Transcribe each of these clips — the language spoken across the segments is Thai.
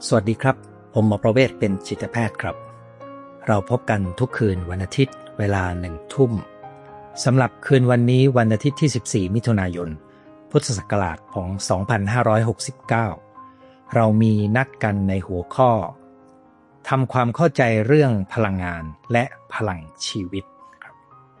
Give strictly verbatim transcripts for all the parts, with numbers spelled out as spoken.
สวัสดีครับผมหมอประเวศเป็นจิตแพทย์ครับเราพบกันทุกคืนวันอาทิตย์เวลาหนึ่งทุ่มสำหรับคืนวันนี้วันอาทิตย์ที่สิบสี่มิถุนายนพุทธศักราชของสองพันห้าร้อยหกสิบเก้าเรามีนัดกันในหัวข้อทำความเข้าใจเรื่องพลังงานและพลังชีวิตครับ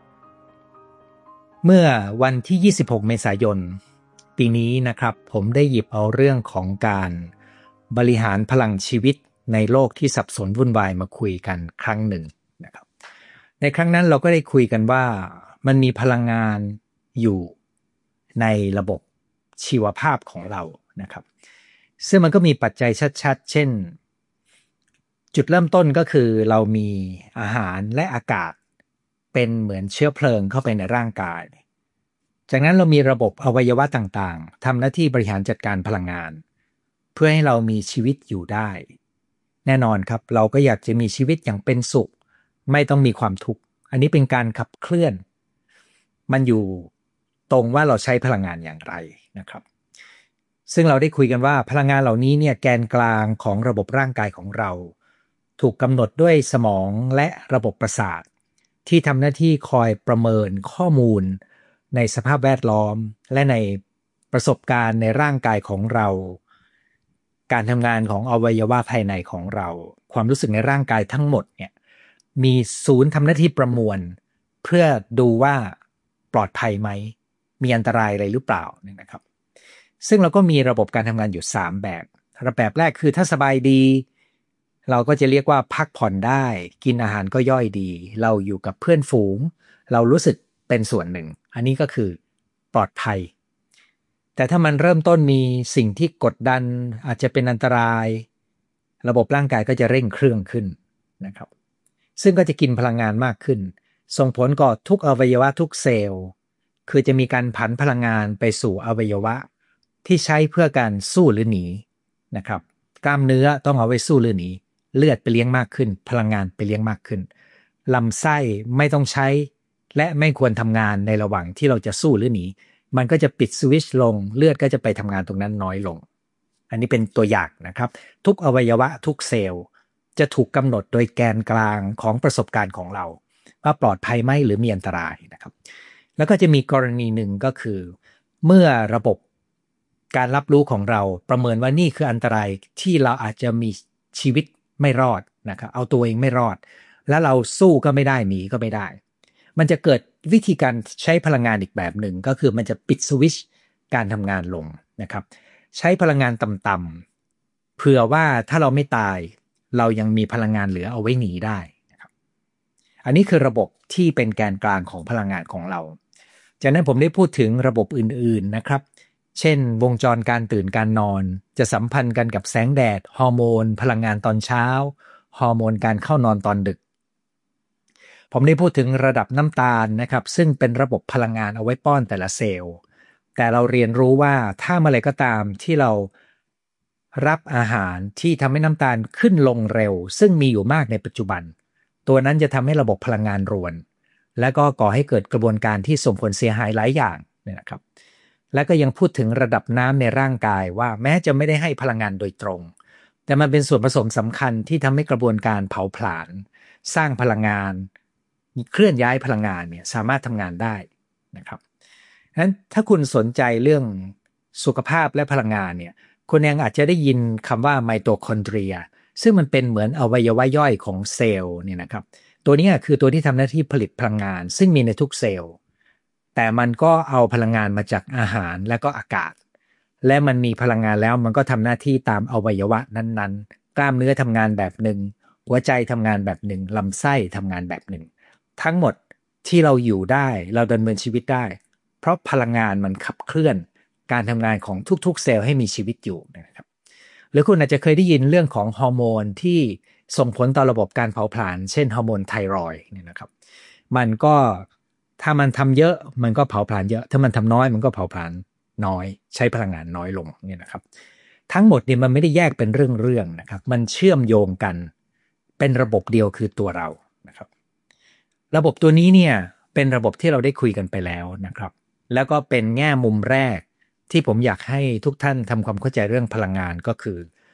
เมื่อวันที่ยี่สิบหกเมษายนปีนี้นะครับผมได้หยิบเอาเรื่องของการบริหารพลังชีวิตในโลกที่สับสนวุ่นวายมาคุยกันครั้งหนึ่งนะครับในครั้งนั้นเราก็ได้คุยกันว่ามันมีพลังงานอยู่ในระบบชีวภาพของเรานะครับซึ่งมันก็มีปัจจัยชัดๆเช่นจุดเริ่มต้นก็คือเรามีอาหารและอากาศเป็นเหมือนเชื้อเพลิงเข้าไปในร่างกายจากนั้นเรามีระบบอวัยวะต่างๆทำหน้าที่บริหารจัดการพลังงานเพื่อให้เรามีชีวิตอยู่ได้แน่นอนครับเราก็อยากจะมีชีวิตอย่างเป็นสุขไม่ต้องมีความทุกข์อันนี้เป็นการขับเคลื่อนมันอยู่ตรงว่าเราใช้พลังงานอย่างไรนะครับซึ่งเราได้คุยกันว่าพลังงานเหล่านี้เนี่ยแกนกลางของระบบร่างกายของเราถูกกำหนดด้วยสมองและระบบประสาทที่ทำหน้าที่คอยประเมินข้อมูลในสภาพแวดล้อมและในประสบการณ์ในร่างกายของเราการทำงานของอวัยวะภายในของเราความรู้สึกในร่างกายทั้งหมดเนี่ยมีศูนย์ทำหน้าที่ประมวลเพื่อดูว่าปลอดภัยไหมมีอันตรายอะไรหรือเปล่านะครับซึ่งเราก็มีระบบการทำงานอยู่สามแบบระแบบแรกคือถ้าสบายดีเราก็จะเรียกว่าพักผ่อนได้กินอาหารก็ย่อยดีเราอยู่กับเพื่อนฝูงเรารู้สึกเป็นส่วนหนึ่งอันนี้ก็คือปลอดภัยแต่ถ้ามันเริ่มต้นมีสิ่งที่กดดันอาจจะเป็นอันตรายระบบร่างกายก็จะเร่งเครื่องขึ้นนะครับซึ่งก็จะกินพลังงานมากขึ้นส่งผลก่อทุกอวัยวะทุกเซลล์คือจะมีการผันพลังงานไปสู่อวัยวะที่ใช้เพื่อการสู้หรือหนีนะครับกล้ามเนื้อต้องเอาไว้สู้หรือหนีเลือดไปเลี้ยงมากขึ้นพลังงานไปเลี้ยงมากขึ้นลำไส้ไม่ต้องใช้และไม่ควรทำงานในระหว่างที่เราจะสู้หรือหนีมันก็จะปิดสวิตช์ลงเลือดก็จะไปทำงานตรงนั้นน้อยลงอันนี้เป็นตัวอย่างนะครับทุกอวัยวะทุกเซลล์จะถูกกำหนดโดยแกนกลางของประสบการณ์ของเราว่าปลอดภัยไหมหรือมีอันตรายนะครับแล้วก็จะมีกรณีหนึ่งก็คือเมื่อระบบการรับรู้ของเราประเมินว่านี่คืออันตรายที่เราอาจจะมีชีวิตไม่รอดนะครับเอาตัวเองไม่รอดแล้วเราสู้ก็ไม่ได้หนีก็ไม่ได้มันจะเกิดวิธีการใช้พลังงานอีกแบบหนึ่งก็คือมันจะปิดสวิตช์การทำงานลงนะครับใช้พลังงานต่ำๆเผื่อว่าถ้าเราไม่ตายเรายังมีพลังงานเหลือเอาไว้หนีได้นะครับอันนี้คือระบบที่เป็นแกนกลางของพลังงานของเราจากนั้นผมได้พูดถึงระบบอื่นๆนะครับเช่นวงจรการตื่นการนอนจะสัมพันธ์กันกับแสงแดดฮอร์โมนพลังงานตอนเช้าฮอร์โมนการเข้านอนตอนดึกผมได้พูดถึงระดับน้ำตาลนะครับซึ่งเป็นระบบพลังงานเอาไว้ป้อนแต่ละเซลล์แต่เราเรียนรู้ว่าถ้าเมื่อไรก็ตามที่เรารับอาหารที่ทำให้น้ำตาลขึ้นลงเร็วซึ่งมีอยู่มากในปัจจุบันตัวนั้นจะทำให้ระบบพลังงานรวนและก็ก่อให้เกิดกระบวนการที่ส่งผลเสียหายหลายอย่างเนี่ยนะครับและก็ยังพูดถึงระดับน้ำในร่างกายว่าแม้จะไม่ได้ให้พลังงานโดยตรงแต่มันเป็นส่วนผสมสำคัญที่ทำให้กระบวนการเผาผลาญสร้างพลังงานเคลื่อนย้ายพลังงานเนี่ยสามารถทำงานได้นะครับฉะนั้นถ้าคุณสนใจเรื่องสุขภาพและพลังงานเนี่ยคุณยังอาจจะได้ยินคำว่าไมโตคอนเดรียซึ่งมันเป็นเหมือนอวัยวะย่อยของเซลล์เนี่ยนะครับตัวนี้คือตัวที่ทำหน้าที่ผลิตพลังงานซึ่งมีในทุกเซลล์แต่มันก็เอาพลังงานมาจากอาหารและก็อากาศและมันมีพลังงานแล้วมันก็ทำหน้าที่ตามอวัยวะนั้นๆกล้ามเนื้อทำงานแบบหนึ่งหัวใจทำงานแบบหนึ่งลำไส้ทำงานแบบหนึ่งทั้งหมดที่เราอยู่ได้เราดำเนินชีวิตได้เพราะพลังงานมันขับเคลื่อนการทำงานของทุกๆเซลล์ให้มีชีวิตอยู่นะครับหรือคุณอาจจะเคยได้ยินเรื่องของฮอร์โมนที่ส่งผลต่อระบบการเผาผลาญเช่นฮอร์โมนไทรอยด์เนี่ยนะครับมันก็ถ้ามันทำเยอะมันก็เผาผลาญเยอะถ้ามันทำน้อยมันก็เผาผลาญน้อยใช้พลังงานน้อยลงเนี่ยนะครับทั้งหมดเนี่ยมันไม่ได้แยกเป็นเรื่องๆนะครับมันเชื่อมโยงกันเป็นระบบเดียวคือตัวเรานะครับระบบตัวนี้เนี่ยเป็นระบบที่เราได้คุยกันไปแล้วนะครับแล้วก็เป็นแง่มุมแรกที่ผมอยากให้ทุกท่านทำความเข้าใจเรื่องพลังงานก็คือ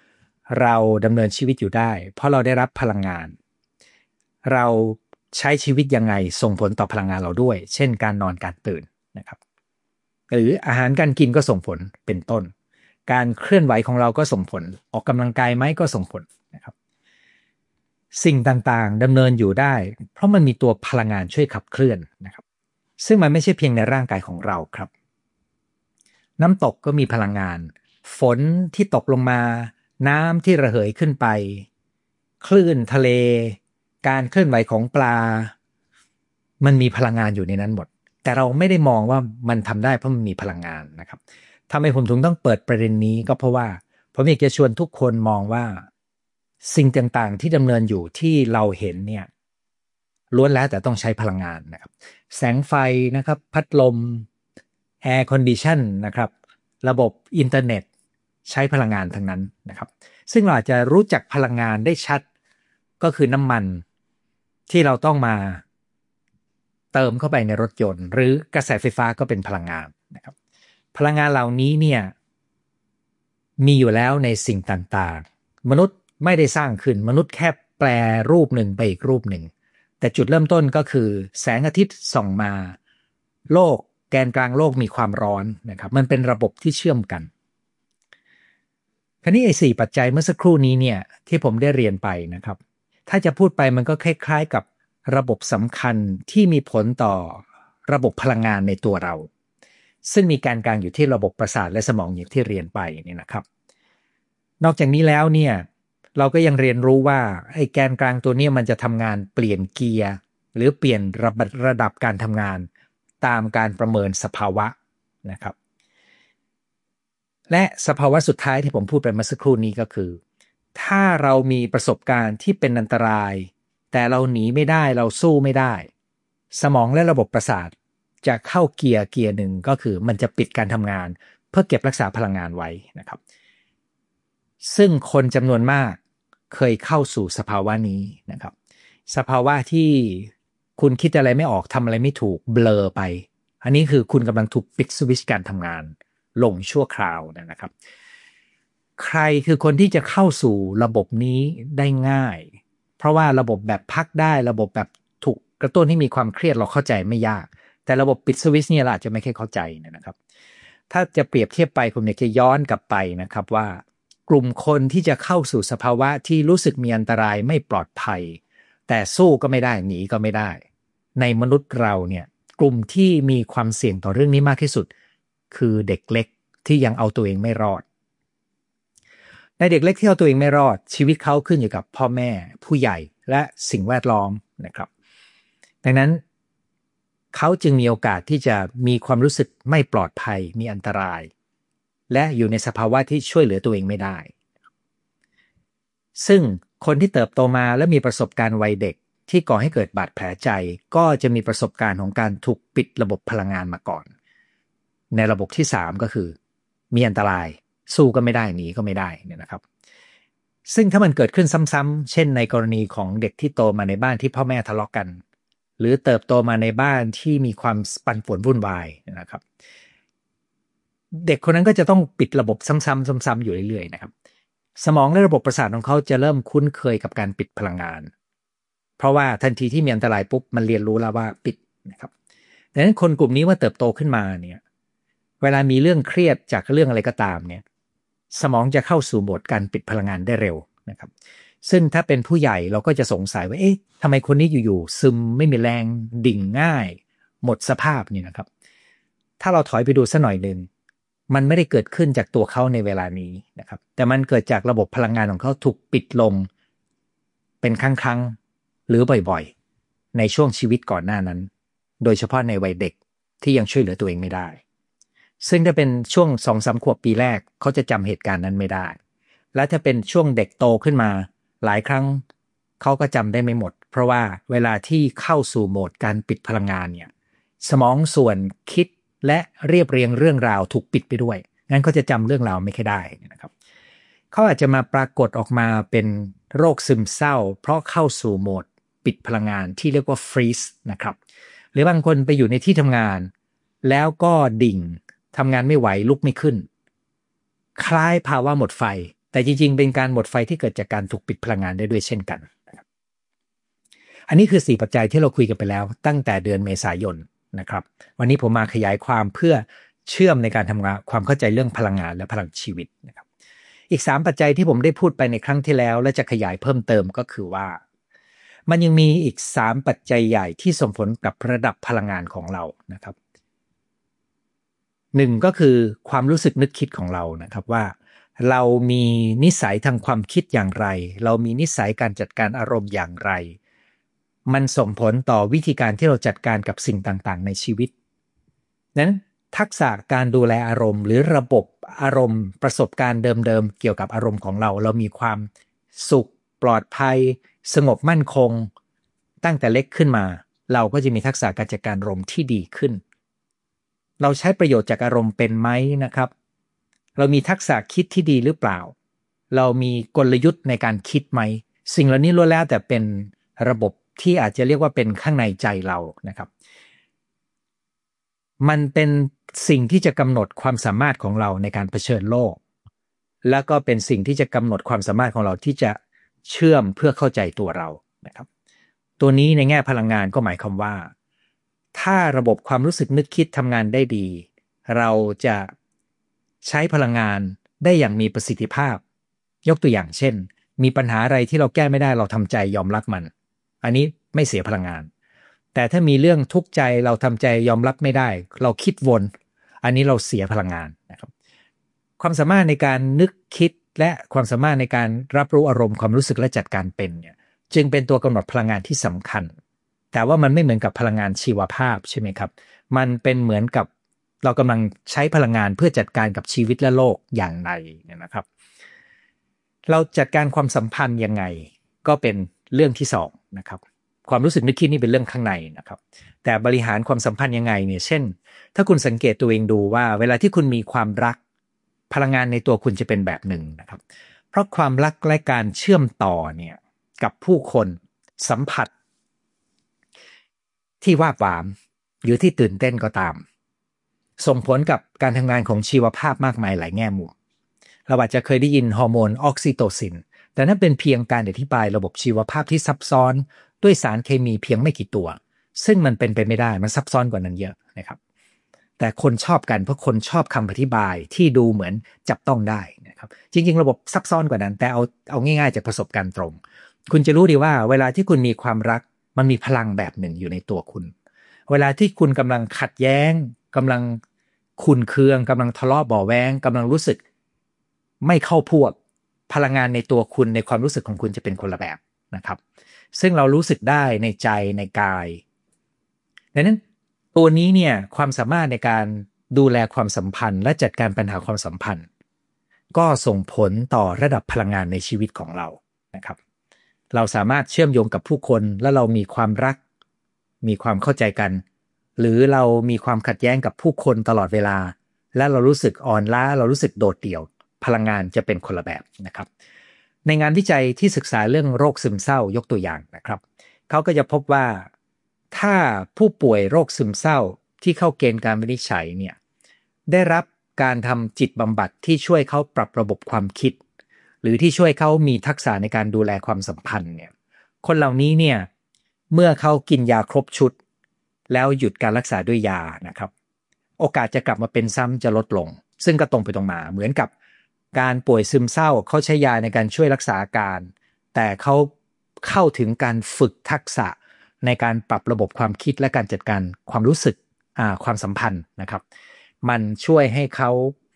เราดำเนินชีวิตอยู่ได้เพราะเราได้รับพลังงานเราใช้ชีวิตยังไงส่งผลต่อพลังงานเราด้วยเช่นการนอนการตื่นนะครับหรืออาหารการกินก็ส่งผลเป็นต้นการเคลื่อนไหวของเราก็ส่งผลออกกำลังกายไหมก็ส่งผลนะครับสิ่งต่างๆดำเนินอยู่ได้เพราะมันมีตัวพลังงานช่วยขับเคลื่อนนะครับซึ่งมันไม่ใช่เพียงในร่างกายของเราครับน้ำตกก็มีพลังงานฝนที่ตกลงมาน้ำที่ระเหยขึ้นไปคลื่นทะเลการเคลื่อนไหวของปลามันมีพลังงานอยู่ในนั้นหมดแต่เราไม่ได้มองว่ามันทำได้เพราะมันมีพลังงานนะครับทำไมผมถึงต้องเปิดประเด็นนี้ก็เพราะว่าผมอยากจะชวนทุกคนมองว่าสิ่งต่างๆที่ดำเนินอยู่ที่เราเห็นเนี่ยล้วนแล้วแต่ต้องใช้พลังงานนะครับแสงไฟนะครับพัดลมแอร์คอนดิชันนะครับระบบอินเทอร์เน็ตใช้พลังงานทั้งนั้นนะครับซึ่งเราอาจจะรู้จักพลังงานได้ชัดก็คือน้ำมันที่เราต้องมาเติมเข้าไปในรถยนต์หรือกระแสไฟฟ้าก็เป็นพลังงานนะครับพลังงานเหล่านี้เนี่ยมีอยู่แล้วในสิ่งต่างๆมนุษย์ไม่ได้สร้างขึ้นมนุษย์แค่แปลรูปหนึ่งไปอีกรูปหนึ่งแต่จุดเริ่มต้นก็คือแสงอาทิตย์ส่องมาโลกแกนกลางโลกมีความร้อนนะครับมันเป็นระบบที่เชื่อมกันคราวนี้ไอ้สี่ปัจจัยเมื่อสักครู่นี้เนี่ยที่ผมได้เรียนไปนะครับถ้าจะพูดไปมันก็คล้ายๆกับระบบสำคัญที่มีผลต่อระบบพลังงานในตัวเราซึ่งมีการกลางอยู่ที่ระบบประสาทและสมองอย่างที่เรียนไปเนี่ยนะครับนอกจากนี้แล้วเนี่ยเราก็ยังเรียนรู้ว่าไอ้แกนกลางตัวนี้มันจะทำงานเปลี่ยนเกียร์หรือเปลี่ยนระดับระดับการทำงานตามการประเมินสภาวะนะครับและสภาวะสุดท้ายที่ผมพูดไปเมื่อสักครู่นี้ก็คือถ้าเรามีประสบการณ์ที่เป็นอันตรายแต่เราหนีไม่ได้เราสู้ไม่ได้สมองและระบบประสาทจะเข้าเกียร์เกียร์หนึ่งก็คือมันจะปิดการทำงานเพื่อเก็บรักษาพลังงานไว้นะครับซึ่งคนจำนวนมากเคยเข้าสู่สภาวะนี้นะครับสภาวะที่คุณคิดอะไรไม่ออกทำอะไรไม่ถูกเบลอไปอันนี้คือคุณกำลังถูกปิดสวิตช์การทำงานลงชั่วคราวนะครับใครคือคนที่จะเข้าสู่ระบบนี้ได้ง่ายเพราะว่าระบบแบบพักได้ระบบแบบถูกกระตุ้นให้มีความเครียดเราเข้าใจไม่ยากแต่ระบบปิดสวิตช์เนี่ยเราอาจจะไม่ค่อยเข้าใจนะครับถ้าจะเปรียบเทียบไปผมอยากจะย้อนกลับไปนะครับว่ากลุ่มคนที่จะเข้าสู่สภาวะที่รู้สึกมีอันตรายไม่ปลอดภัยแต่สู้ก็ไม่ได้หนีก็ไม่ได้ในมนุษย์เราเนี่ยกลุ่มที่มีความเสี่ยงต่อเรื่องนี้มากที่สุดคือเด็กเล็กที่ยังเอาตัวเองไม่รอดในเด็กเล็กที่เอาตัวเองไม่รอดชีวิตเขาขึ้นอยู่กับพ่อแม่ผู้ใหญ่และสิ่งแวดล้อมนะครับดังนั้นเขาจึงมีโอกาสที่จะมีความรู้สึกไม่ปลอดภัยมีอันตรายและอยู่ในสภาวะที่ช่วยเหลือตัวเองไม่ได้ซึ่งคนที่เติบโตมาและมีประสบการณ์วัยเด็กที่ก่อให้เกิดบาดแผลใจก็จะมีประสบการณ์ของการถูกปิดระบบพลังงานมาก่อนในระบบที่สามก็คือมีอันตรายสู้ก็ไม่ได้หนีก็ไม่ได้เนี่ยนะครับซึ่งถ้ามันเกิดขึ้นซ้ำๆเช่นในกรณีของเด็กที่โตมาในบ้านที่พ่อแม่ทะเลาะกันหรือเติบโตมาในบ้านที่มีความปั่นป่วนวุ่นวายนะครับเด็กคนนั้นก็จะต้องปิดระบบซ้ำๆซ้ำๆอยู่เรื่อยๆนะครับสมองและระบบประสาทของเขาจะเริ่มคุ้นเคยกับการปิดพลังงานเพราะว่าทันทีที่มีอันตรายปุ๊บมันเรียนรู้แล้วว่าปิดนะครับดังนั้นคนกลุ่มนี้เมื่อเติบโตขึ้นมาเนี่ยเวลามีเรื่องเครียดจากเรื่องอะไรก็ตามเนี่ยสมองจะเข้าสู่โหมดการปิดพลังงานได้เร็วนะครับซึ่งถ้าเป็นผู้ใหญ่เราก็จะสงสัยว่าเอ๊ะทำไมคนนี้อยู่ๆซึมไม่มีแรงดิ่งง่ายหมดสภาพนี่นะครับถ้าเราถอยไปดูสักหน่อยนึงมันไม่ได้เกิดขึ้นจากตัวเขาในเวลานี้นะครับแต่มันเกิดจากระบบพลังงานของเขาถูกปิดลงเป็นครั้งๆหรือบ่อยๆในช่วงชีวิตก่อนหน้านั้นโดยเฉพาะในวัยเด็กที่ยังช่วยเหลือตัวเองไม่ได้ซึ่งถ้าเป็นช่วง สองถึงสาม ขวบปีแรกเขาจะจำเหตุการณ์นั้นไม่ได้และถ้าเป็นช่วงเด็กโตขึ้นมาหลายครั้งเขาก็จำได้ไม่หมดเพราะว่าเวลาที่เข้าสู่โหมดการปิดพลังงานเนี่ยสมองส่วนคิดและเรียบเรียงเรื่องราวถูกปิดไปด้วยงั้นเขาจะจำเรื่องราวไม่ค่อยได้นะครับเขาอาจจะมาปรากฏออกมาเป็นโรคซึมเศร้าเพราะเข้าสู่โหมดปิดพลังงานที่เรียกว่าฟรีซนะครับหรือบางคนไปอยู่ในที่ทำงานแล้วก็ดิ่งทำงานไม่ไหวลุกไม่ขึ้นคล้ายภาวะหมดไฟแต่จริงๆเป็นการหมดไฟที่เกิดจากการถูกปิดพลังงานได้ด้วยเช่นกันนะครับอันนี้คือสี่ปัจจัยที่เราคุยกันไปแล้วตั้งแต่เดือนเมษายนนะครับวันนี้ผมมาขยายความเพื่อเชื่อมในการทำงานความเข้าใจเรื่องพลังงานและพลังชีวิตนะครับอีกสามปัจจัยที่ผมได้พูดไปในครั้งที่แล้วและจะขยายเพิ่มเติมก็คือว่ามันยังมีอีกสามปัจจัยใหญ่ที่ส่งผลกับระดับพลังงานของเรานะครับหนึ่งก็คือความรู้สึกนึกคิดของเรานะครับว่าเรามีนิสัยทางความคิดอย่างไรเรามีนิสัยการจัดการอารมณ์อย่างไรมันส่งผลต่อวิธีการที่เราจัดการกับสิ่งต่างๆในชีวิตนั้นทักษะการดูแลอารมณ์หรือระบบอารมณ์ประสบการณ์เดิมๆเกี่ยวกับอารมณ์ของเราเรามีความสุขปลอดภัยสงบมั่นคงตั้งแต่เล็กขึ้นมาเราก็จะมีทักษะการจัดการอารมณ์ที่ดีขึ้นเราใช้ประโยชน์จากอารมณ์เป็นไหมนะครับเรามีทักษะคิดที่ดีหรือเปล่าเรามีกลยุทธ์ในการคิดไหมสิ่งเหล่านี้ล้วนแล้วแต่เป็นระบบที่อาจจะเรียกว่าเป็นข้างในใจเรานะครับมันเป็นสิ่งที่จะกำหนดความสามารถของเราในการเผชิญโลกแล้วก็เป็นสิ่งที่จะกำหนดความสามารถของเราที่จะเชื่อมเพื่อเข้าใจตัวเรานะครับตัวนี้ในแง่พลังงานก็หมายความว่าถ้าระบบความรู้สึกนึกคิดทำงานได้ดีเราจะใช้พลังงานได้อย่างมีประสิทธิภาพยกตัวอย่างเช่นมีปัญหาอะไรที่เราแก้ไม่ได้เราทำใจยอมรับมันอันนี้ไม่เสียพลังงานแต่ถ้ามีเรื่องทุกข์ใจเราทำใจยอมรับไม่ได้เราคิดวนอันนี้เราเสียพลังงานนะครับความสามารถในการนึกคิดและความสามารถในการรับรู้อารมณ์ความรู้สึกและจัดการเป็นเนี่ยจึงเป็นตัวกำหนดพลังงานที่สำคัญแต่ว่ามันไม่เหมือนกับพลังงานชีวภาพใช่ไหมครับมันเป็นเหมือนกับเรากำลังใช้พลังงานเพื่อจัดการกับชีวิตและโลกอย่างไรเนี่ยนะครับเราจัดการความสัมพันธ์ยังไงก็เป็นเรื่องที่สองนะครับความรู้สึกนึกคิดนี่เป็นเรื่องข้างในนะครับแต่บริหารความสัมพันธ์ยังไงเนี่ยเช่นถ้าคุณสังเกตตัวเองดูว่าเวลาที่คุณมีความรักพลังงานในตัวคุณจะเป็นแบบหนึ่งนะครับเพราะความรักและการเชื่อมต่อเนี่ยกับผู้คนสัมผัสที่วาบหวามหรือที่ตื่นเต้นก็ตามส่งผลกับการทำงานของชีวภาพมากมายหลายแง่มุมเราอาจจะเคยได้ยินฮอร์โมนออกซิโตซินแต่นั่นเป็นเพียงการอธิบายระบบชีวภาพที่ซับซ้อนด้วยสารเคมีเพียงไม่กี่ตัวซึ่งมันเป็นไปไม่ได้มันซับซ้อนกว่านั้นเยอะนะครับแต่คนชอบกันเพราะคนชอบคำอธิบายที่ดูเหมือนจับต้องได้นะครับจริงๆระบบซับซ้อนกว่านั้นแต่เอาเอาง่ายๆจากประสบการณ์ตรงคุณจะรู้ดีว่าเวลาที่คุณมีความรักมันมีพลังแบบหนึ่งอยู่ในตัวคุณเวลาที่คุณกำลังขัดแย้งกำลังขุ่นเคืองกำลังทะเลาะเบาะแว้งกำลังรู้สึกไม่เข้าพวกพลังงานในตัวคุณในความรู้สึกของคุณจะเป็นคนละแบบนะครับซึ่งเรารู้สึกได้ในใจในกายดังนั้นตัวนี้เนี่ยความสามารถในการดูแลความสัมพันธ์และจัดการปัญหาความสัมพันธ์ก็ส่งผลต่อระดับพลังงานในชีวิตของเรานะครับเราสามารถเชื่อมโยงกับผู้คนและเรามีความรักมีความเข้าใจกันหรือเรามีความขัดแย้งกับผู้คนตลอดเวลาและเรารู้สึกอ่อนล้าเรารู้สึกโดดเดี่ยวพลังงานจะเป็นคนละแบบนะครับในงานวิจัยที่ศึกษาเรื่องโรคซึมเศร้ายกตัวอย่างนะครับเขาก็จะพบว่าถ้าผู้ป่วยโรคซึมเศร้าที่เข้าเกณฑ์การวินิจฉัยเนี่ยได้รับการทำจิตบำบัดที่ช่วยเขาปรับระบบความคิดหรือที่ช่วยเขามีทักษะในการดูแลความสัมพันธ์เนี่ยคนเหล่านี้เนี่ยเมื่อเขากินยาครบชุดแล้วหยุดการรักษาด้วยยานะครับโอกาสจะกลับมาเป็นซ้ำจะลดลงซึ่งก็ตรงไปตรงมาเหมือนกับการป่วยซึมเศร้าเขาใช้ยาในการช่วยรักษาอาการแต่เขาเข้าถึงการฝึกทักษะในการปรับระบบความคิดและการจัดการความรู้สึกอ่าความสัมพันธ์นะครับมันช่วยให้เขา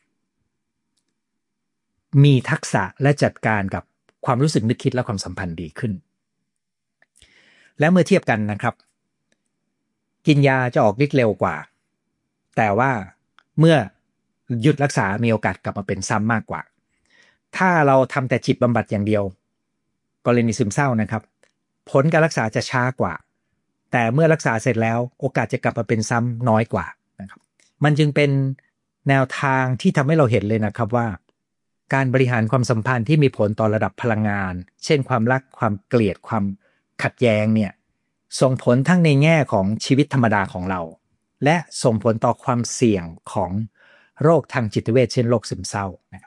มีทักษะและจัดการกับความรู้สึกนึกคิดและความสัมพันธ์ดีขึ้นและเมื่อเทียบกันนะครับกินยาจะออกฤทธิ์เร็วกว่าแต่ว่าเมื่อหยุดรักษามีโอกาสกลับมาเป็นซ้ำมากกว่าถ้าเราทำแต่จิตบำบัดอย่างเดียวกรณีซึมเศร้านะครับผลการรักษาจะช้ากว่าแต่เมื่อรักษาเสร็จแล้วโอกาสจะกลับมาเป็นซ้ำน้อยกว่านะครับมันจึงเป็นแนวทางที่ทำให้เราเห็นเลยนะครับว่าการบริหารความสัมพันธ์ที่มีผลต่อระดับพลังงานเช่นความรักความเกลียดความขัดแย้งเนี่ยส่งผลทั้งในแง่ของชีวิตธรรมดาของเราและส่งผลต่อความเสี่ยงของโรคทางจิตเวชเช่นโรคซึมเศร้านะครับ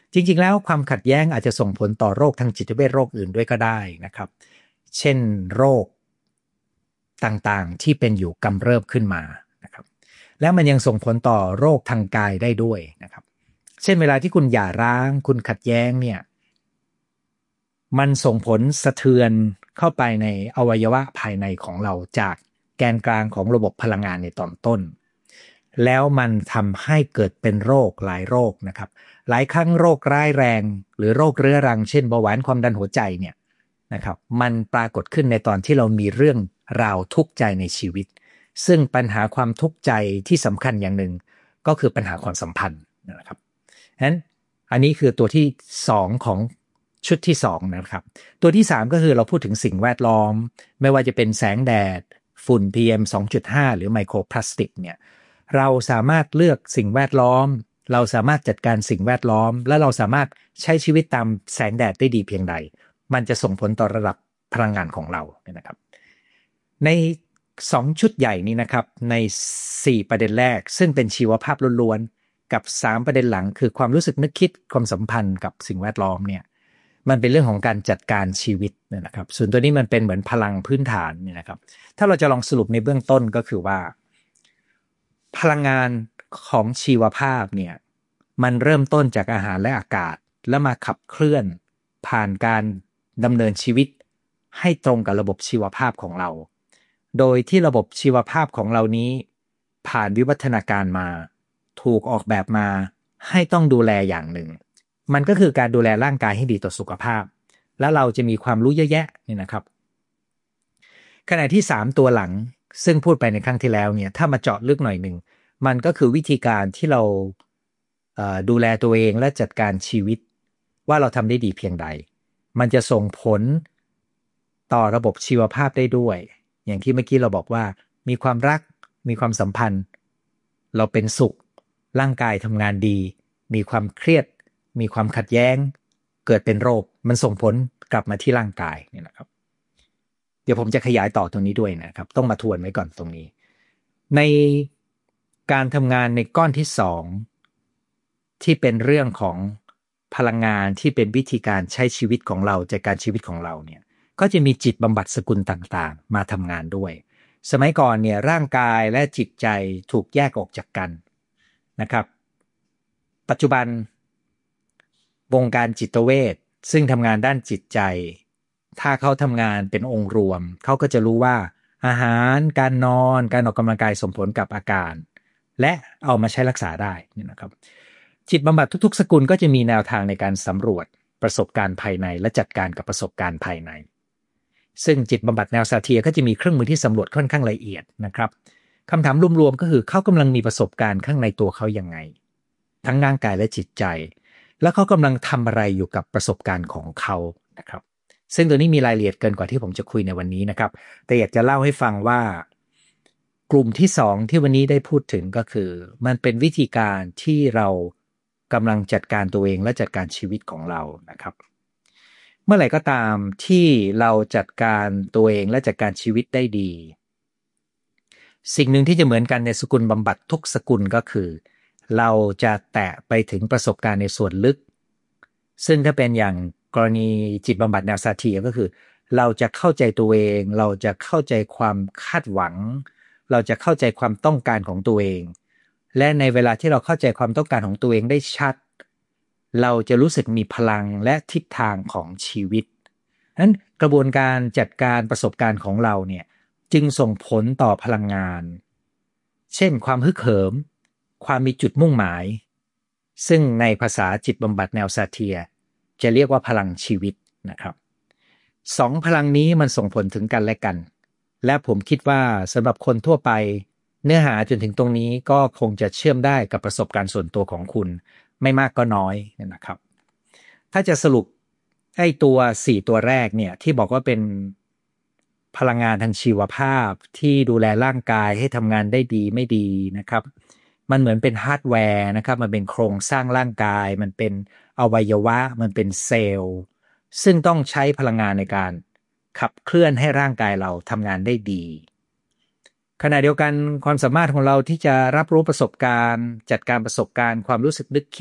จริงๆแล้วความขัดแย้งอาจจะส่งผลต่อโรคทางจิตเวชโรคอื่นด้วยก็ได้นะครับเช่นโรคต่างๆที่เป็นอยู่กำเริบขึ้นมานะครับแล้วมันยังส่งผลต่อโรคทางกายได้ด้วยนะครับเช่นเวลาที่คุณหย่าร้างคุณขัดแย้งเนี่ยมันส่งผลสะเทือนเข้าไปในอวัยวะภายในของเราจากแกนกลางของระบบพลังงานในตอนต้นแล้วมันทำให้เกิดเป็นโรคหลายโรคนะครับหลายครั้งโรคร้ายแรงหรือโรคเรื้อรังเช่นเบาหวานความดันหัวใจเนี่ยนะครับมันปรากฏขึ้นในตอนที่เรามีเรื่องราวทุกข์ใจในชีวิตซึ่งปัญหาความทุกข์ใจที่สำคัญอย่างหนึ่งก็คือปัญหาความสัมพันธ์นะครับฉะนั้นอันนี้คือตัวที่สองของชุดที่สองนะครับตัวที่สามก็คือเราพูดถึงสิ่งแวดล้อมไม่ว่าจะเป็นแสงแดดฝุ่น พี เอ็ม สองจุดห้า หรือไมโครพลาสติกเนี่ยเราสามารถเลือกสิ่งแวดล้อมเราสามารถจัดการสิ่งแวดล้อมและเราสามารถใช้ชีวิตตามแสงแดดได้ดีเพียงใดมันจะส่งผลต่อระดับพลังงานของเราเนี่ยนะครับในสองชุดใหญ่นี้นะครับในสี่ประเด็นแรกซึ่งเป็นชีวภาพล้วนๆกับสามประเด็นหลังคือความรู้สึกนึกคิดความสัมพันธ์กับสิ่งแวดล้อมเนี่ยมันเป็นเรื่องของการจัดการชีวิตเนี่ยนะครับส่วนตัวนี้มันเป็นเหมือนพลังพื้นฐานเนี่ยนะครับถ้าเราจะลองสรุปในเบื้องต้นก็คือว่าพลังงานของชีวภาพเนี่ยมันเริ่มต้นจากอาหารและอากาศแล้วมาขับเคลื่อนผ่านการดำเนินชีวิตให้ตรงกับระบบชีวภาพของเราโดยที่ระบบชีวภาพของเรานี้ผ่านวิวัฒนาการมาถูกออกแบบมาให้ต้องดูแลอย่างหนึ่งมันก็คือการดูแลร่างกายให้ดีต่อสุขภาพแล้วเราจะมีความรู้เยอะแยะนี่นะครับขณะที่สามตัวหลังซึ่งพูดไปในครั้งที่แล้วเนี่ยถ้ามาเจาะลึกหน่อยหนึ่งมันก็คือวิธีการที่เราเอ่อดูแลตัวเองและจัดการชีวิตว่าเราทำได้ดีเพียงใดมันจะส่งผลต่อระบบชีวภาพได้ด้วยอย่างที่เมื่อกี้เราบอกว่ามีความรักมีความสัมพันธ์เราเป็นสุขร่างกายทำงานดีมีความเครียดมีความขัดแย้งเกิดเป็นโรคมันส่งผลกลับมาที่ร่างกายเนี่ยนะครับเดี๋ยวผมจะขยายต่อตรงนี้ด้วยนะครับต้องมาทวนไว้ก่อนตรงนี้ในการทำงานในก้อนที่สองที่เป็นเรื่องของพลังงานที่เป็นวิธีการใช้ชีวิตของเราจัดการชีวิตของเราเนี่ยก็จะมีจิตบำบัดสกุลต่างๆมาทำงานด้วยสมัยก่อนเนี่ยร่างกายและจิตใจถูกแยกออกจากกันนะครับปัจจุบันวงการจิตเวชซึ่งทำงานด้านจิตใจถ้าเขาทำงานเป็นองค์รวมเขาก็จะรู้ว่าอาหารการนอนการออกกำลังกายส่งผลกับอาการและเอามาใช้รักษาได้นี่นะครับจิตบำบัดทุกๆสกุลก็จะมีแนวทางในการสำรวจประสบการณ์ภายในและจัดการกับประสบการณ์ภายในซึ่งจิตบำบัดแนวซาเทียก็จะมีเครื่องมือที่สำรวจค่อนข้างละเอียดนะครับคำถามรวมๆก็คือเขากำลังมีประสบการณ์ข้างในตัวเขายังไงทั้งร่างกายและจิตใจแล้วเขากำลังทำอะไรอยู่กับประสบการณ์ของเขานะครับซึ่งตัวนี้มีรายละเอียดเกินกว่าที่ผมจะคุยในวันนี้นะครับแต่อยากจะเล่าให้ฟังว่ากลุ่มที่สองที่วันนี้ได้พูดถึงก็คือมันเป็นวิธีการที่เรากำลังจัดการตัวเองและจัดการชีวิตของเรานะครับเมื่อไหร่ก็ตามที่เราจัดการตัวเองและจัดการชีวิตได้ดีสิ่งหนึ่งที่จะเหมือนกันในสกุลบำบัดทุกสกุลก็คือเราจะแตะไปถึงประสบการณ์ในส่วนลึกซึ่งถ้าเป็นอย่างกรณีจิตบำบัดแนวซาเทียก็คือเราจะเข้าใจตัวเองเราจะเข้าใจความคาดหวังเราจะเข้าใจความต้องการของตัวเองและในเวลาที่เราเข้าใจความต้องการของตัวเองได้ชัดเราจะรู้สึกมีพลังและทิศทางของชีวิตนั้นกระบวนการจัดการประสบการณ์ของเราเนี่ยจึงส่งผลต่อพลังงานเช่นความฮึกเหิมความมีจุดมุ่งหมายซึ่งในภาษาจิตบำบัดแนวซาเทียจะเรียกว่าพลังชีวิตนะครับสองพลังนี้มันส่งผลถึงกันและกันและผมคิดว่าสำหรับคนทั่วไปเนื้อหาจนถึงตรงนี้ก็คงจะเชื่อมได้กับประสบการณ์ส่วนตัวของคุณไม่มากก็น้อยนะครับถ้าจะสรุปไอ้ตัวสี่ตัวแรกเนี่ยที่บอกว่าเป็นพลังงานทางชีวภาพที่ดูแลร่างกายให้ทำงานได้ดีไม่ดีนะครับมันเหมือนเป็นฮาร์ดแวร์นะครับมันเป็นโครงสร้างร่างกายมันเป็นอวัยวะมันเป็นเซลล์ซึ่งต้องใช้พลังงานในการขับเคลื่อนให้ร่างกายเราทำงานได้ดีขณะเดียวกันความสามารถของเราที่จะรับรู้ประสบการณ์จัดการประสบการณ์ความรู้สึกนึกคิด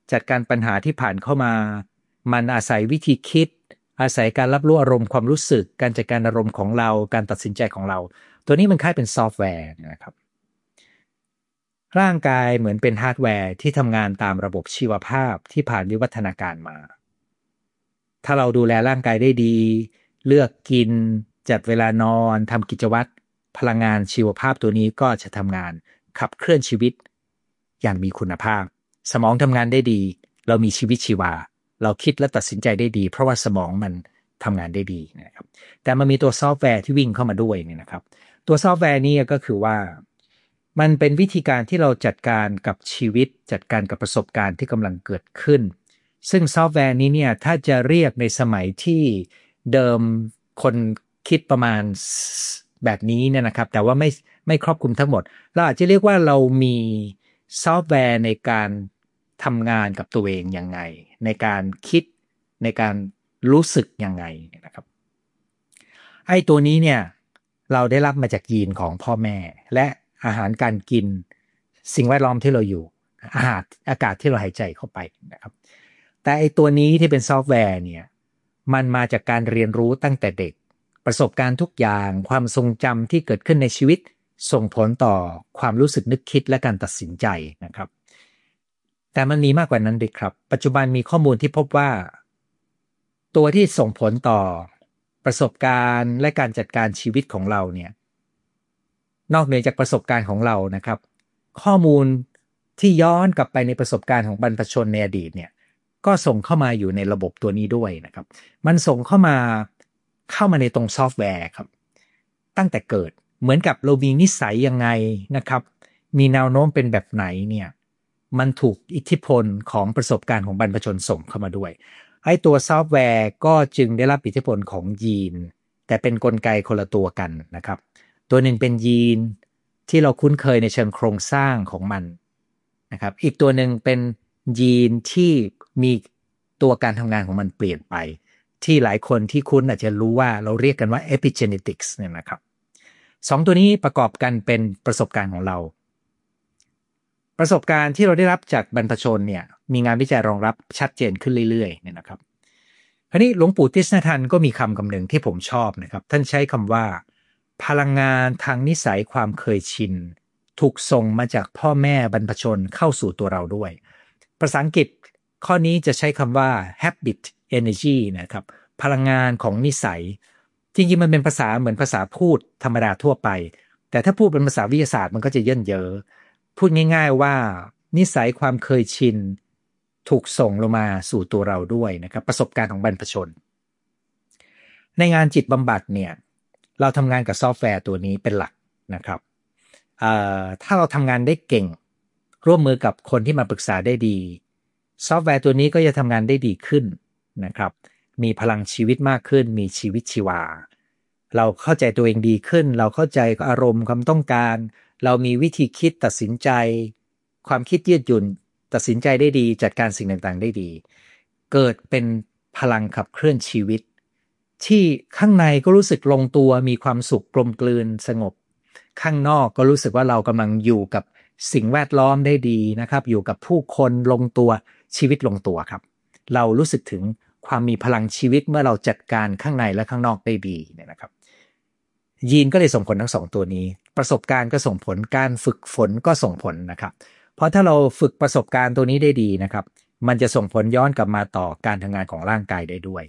จัดการปัญหาที่ผ่านเข้ามามันอาศัยวิธีคิดอาศัยการรับรู้อารมณ์ความรู้สึกการจัดการอารมณ์ของเราการตัดสินใจของเราตัวนี้มันคล้ายเป็นซอฟต์แวร์นะครับร่างกายเหมือนเป็นฮาร์ดแวร์ที่ทำงานตามระบบชีวภาพที่ผ่านวิวัฒนาการมาถ้าเราดูแลร่างกายได้ดีเลือกกินจัดเวลานอนทำกิจวัตรพลังงานชีวภาพตัวนี้ก็จะทำงานขับเคลื่อนชีวิตอย่างมีคุณภาพสมองทำงานได้ดีเรามีชีวิตชีวาเราคิดและตัดสินใจได้ดีเพราะว่าสมองมันทำงานได้ดีนะครับแต่มันมีตัวซอฟต์แวร์ที่วิ่งเข้ามาด้วยเนี่ยนะครับตัวซอฟต์แวร์นี้ก็คือว่ามันเป็นวิธีการที่เราจัดการกับชีวิตจัดการกับประสบการณ์ที่กำลังเกิดขึ้นซึ่งซอฟต์แวร์นี้เนี่ยถ้าจะเรียกในสมัยที่เดิมคนคิดประมาณแบบนี้เนี่ยนะครับแต่ว่าไม่ไม่ครอบคลุมทั้งหมดเราอาจจะเรียกว่าเรามีซอฟต์แวร์ในการทำงานกับตัวเองยังไงในการคิดในการรู้สึกยังไงนะครับไอ้ตัวนี้เนี่ยเราได้รับมาจากยีนของพ่อแม่และอาหารการกินสิ่งแวดล้อมที่เราอยู่อาหารอากาศที่เราหายใจเข้าไปนะครับแต่ไอ้ตัวนี้ที่เป็นซอฟต์แวร์เนี่ยมันมาจากการเรียนรู้ตั้งแต่เด็กประสบการณ์ทุกอย่างความทรงจำที่เกิดขึ้นในชีวิตส่งผลต่อความรู้สึกนึกคิดและการตัดสินใจนะครับแต่มันมีมากกว่านั้นด้วยครับปัจจุบันมีข้อมูลที่พบว่าตัวที่ส่งผลต่อประสบการณ์และการจัดการชีวิตของเราเนี่ยนอกเหนือจากประสบการณ์ของเรานะครับข้อมูลที่ย้อนกลับไปในประสบการณ์ของบรรพชนในอดีตเนี่ยก็ส่งเข้ามาอยู่ในระบบตัวนี้ด้วยนะครับมันส่งเข้ามาเข้ามาในตรงซอฟต์แวร์ครับตั้งแต่เกิดเหมือนกับเรามีนิสัยยังไงนะครับมีแนวโน้มเป็นแบบไหนเนี่ยมันถูกอิทธิพลของประสบการณ์ของบรรพชนส่งเข้ามาด้วยไอ้ตัวซอฟต์แวร์ก็จึงได้รับอิทธิพลของยีนแต่เป็นกลไกคนละตัวกันนะครับตัวหนึ่งเป็นยีนที่เราคุ้นเคยในเชิงโครงสร้างของมันนะครับอีกตัวหนึ่งเป็นยีนที่มีตัวการทำงานของมันเปลี่ยนไปที่หลายคนที่คุ้นอาจจะรู้ว่าเราเรียกกันว่า epigenetics เนี่ยนะครับสองตัวนี้ประกอบกันเป็นประสบการณ์ของเราประสบการณ์ที่เราได้รับจากบรรพชนเนี่ยมีงานวิจัยรองรับชัดเจนขึ้นเรื่อยๆเนี่ยนะครับคราวนี้หลวงปู่ติสนาทันก็มีคำคำหนึ่งที่ผมชอบนะครับท่านใช้คำว่าพลังงานทางนิสัยความเคยชินถูกส่งมาจากพ่อแม่บรรพชนเข้าสู่ตัวเราด้วยภาษาอังกฤษข้อนี้จะใช้คำว่า habit energy นะครับพลังงานของนิสัยจริงๆมันเป็นภาษาเหมือนภาษาพูดธรรมดาทั่วไปแต่ถ้าพูดเป็นภาษาวิทยาศาสตร์มันก็จะเยินเยอะพูดง่ายๆว่านิสัยความเคยชินถูกส่งลงมาสู่ตัวเราด้วยนะครับประสบการณ์ของบรรพชนในงานจิตบำบัดเนี่ยเราทำงานกับซอฟต์แวร์ตัวนี้เป็นหลักนะครับถ้าเราทำงานได้เก่งร่วมมือกับคนที่มาปรึกษาได้ดีซอฟต์แวร์ตัวนี้ก็จะทำงานได้ดีขึ้นนะครับมีพลังชีวิตมากขึ้นมีชีวิตชีวาเราเข้าใจตัวเองดีขึ้นเราเข้าใจอารมณ์ความต้องการเรามีวิธีคิดตัดสินใจความคิดยืดหยุ่นตัดสินใจได้ดีจัดการสิ่งต่างๆได้ดีเกิดเป็นพลังขับเคลื่อนชีวิตที่ข้างในก็รู้สึกลงตัวมีความสุขกลมกลืนสงบข้างนอกก็รู้สึกว่าเรากำลังอยู่กับสิ่งแวดล้อมได้ดีนะครับอยู่กับผู้คนลงตัวชีวิตลงตัวครับเรารู้สึกถึงความมีพลังชีวิตเมื่อเราจัดการข้างในและข้างนอกได้ดีเนี่ยนะครับยีนก็เลยส่งผลทั้งสองตัวนี้ประสบการณ์ก็ส่งผลการฝึกฝนก็ส่งผลนะครับเพราะถ้าเราฝึกประสบการณ์ตัวนี้ได้ดีนะครับมันจะส่งผลย้อนกลับมาต่อการทำงานของร่างกายได้ด้วย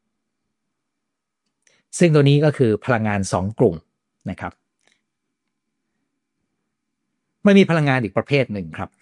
ซึ่งตัวนี้ก็คือพลังงานสองกลุ่มนะครับไม่มีพลังงานอีกประเภทหนึ่งครับ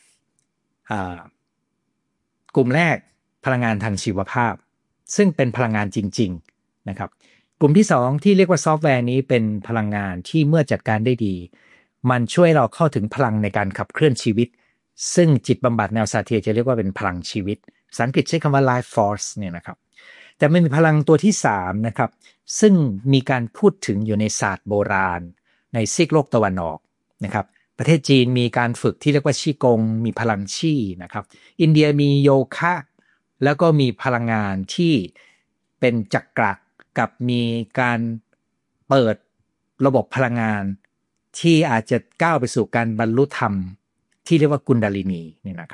กลุ่มแรกพลังงานทางชีวภาพซึ่งเป็นพลังงานจริงๆนะครับกลุ่มที่สองที่เรียกว่าซอฟต์แวร์นี้เป็นพลังงานที่เมื่อจัดการได้ดีมันช่วยเราเข้าถึงพลังในการขับเคลื่อนชีวิตซึ่งจิตบำบัดแนวซาเทียจะเรียกว่าเป็นพลังชีวิตภาษาอังกฤษใช้คำว่า life force เนี่ยนะครับแต่ไม่มีพลังตัวที่สามนะครับซึ่งมีการพูดถึงอยู่ในศาสตร์โบราณในซีกโลกตะวันออกนะครับประเทศจีนมีการฝึกที่เรียกว่าชี่กงมีพลังชี่นะครับอินเดียมีโยคะแล้วก็มีพลังงานที่เป็นจักระกับมีการเปิดระบบพลังงานที่อาจจะก้าวไปสู่การบรรลุธรรมที่เรียกว่ากุนดาลินีนี่นะครับ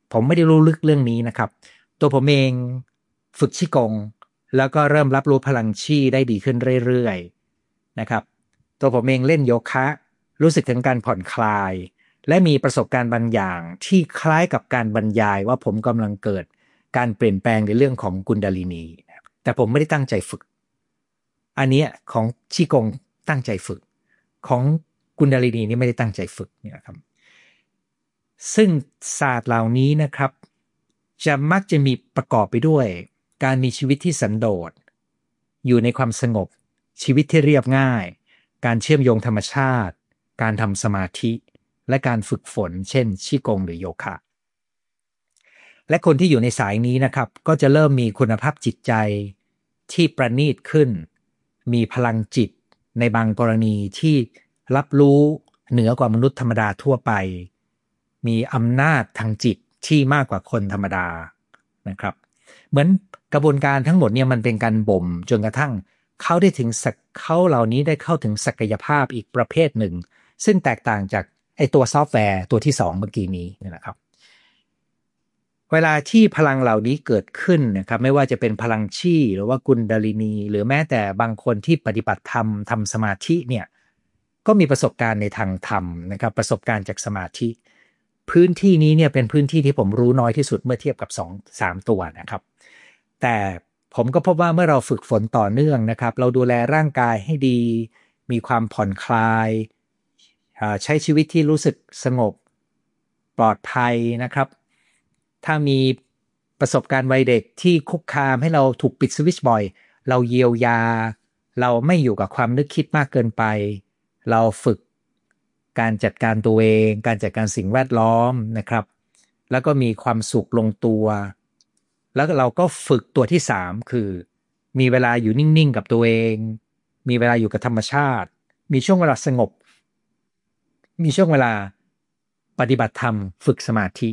ผมไม่ได้รู้ลึกเรื่องนี้นะครับตัวผมเองฝึกชี่กงแล้วก็เริ่มรับรู้พลังชี่ได้ดีขึ้นเรื่อยๆนะครับตัวผมเองเล่นโยคะรู้สึกถึงการผ่อนคลายและมีประสบการณ์บางอย่างที่คล้ายกับการบรรยายว่าผมกำลังเกิดการเปลี่ยนแปลงในเรื่องของกุนดาลินีแต่ผมไม่ได้ตั้งใจฝึกอันนี้ของชี่กงตั้งใจฝึกของกุนดาลินีนี่ไม่ได้ตั้งใจฝึกเนี่ยครับซึ่งศาสตร์เหล่านี้นะครับจะมักจะมีประกอบไปด้วยการมีชีวิตที่สันโดษอยู่ในความสงบชีวิตที่เรียบง่ายการเชื่อมโยงธรรมชาติการทำสมาธิและการฝึกฝนเช่นชี่กงหรือโยคะและคนที่อยู่ในสายนี้นะครับก็จะเริ่มมีคุณภาพจิตใจที่ประณีตขึ้นมีพลังจิตในบางกรณีที่รับรู้เหนือกว่ามนุษย์ธรรมดาทั่วไปมีอำนาจทางจิตที่มากกว่าคนธรรมดานะครับเหมือนกระบวนการทั้งหมดเนี่ยมันเป็นการบ่มจนกระทั่งเขาได้ถึงเขาเหล่านี้ได้เข้าถึงศักยภาพอีกประเภทหนึ่งซึ่งแตกต่างจากไอตัวซอฟต์แวร์ตัวที่สองเมื่อกี้นี้นะครับเวลาที่พลังเหล่านี้เกิดขึ้นนะครับไม่ว่าจะเป็นพลังชี่หรือว่ากุนดาลินีหรือแม้แต่บางคนที่ปฏิบัติธรรมทำสมาธิเนี่ยก็มีประสบการณ์ในทางธรรมนะครับประสบการณ์จากสมาธิพื้นที่นี้เนี่ยเป็นพื้นที่ที่ผมรู้น้อยที่สุดเมื่อเทียบกับสอง สามตัวนะครับแต่ผมก็พบว่าเมื่อเราฝึกฝนต่อเนื่องนะครับเราดูแลร่างกายให้ดีมีความผ่อนคลายใช้ชีวิตที่รู้สึกสงบปลอดภัยนะครับถ้ามีประสบการณ์วัยเด็กที่คุกคามให้เราถูกปิดสวิตช์บ่อยเราเยียวยาเราไม่อยู่กับความนึกคิดมากเกินไปเราฝึกการจัดการตัวเองการจัดการสิ่งแวดล้อมนะครับแล้วก็มีความสุขลงตัวแล้วเราก็ฝึกตัวที่สามคือมีเวลาอยู่นิ่งๆกับตัวเองมีเวลาอยู่กับธรรมชาติมีช่วงเวลาสงบมีช่วงเวลาปฏิบัติธรรมฝึกสมาธิ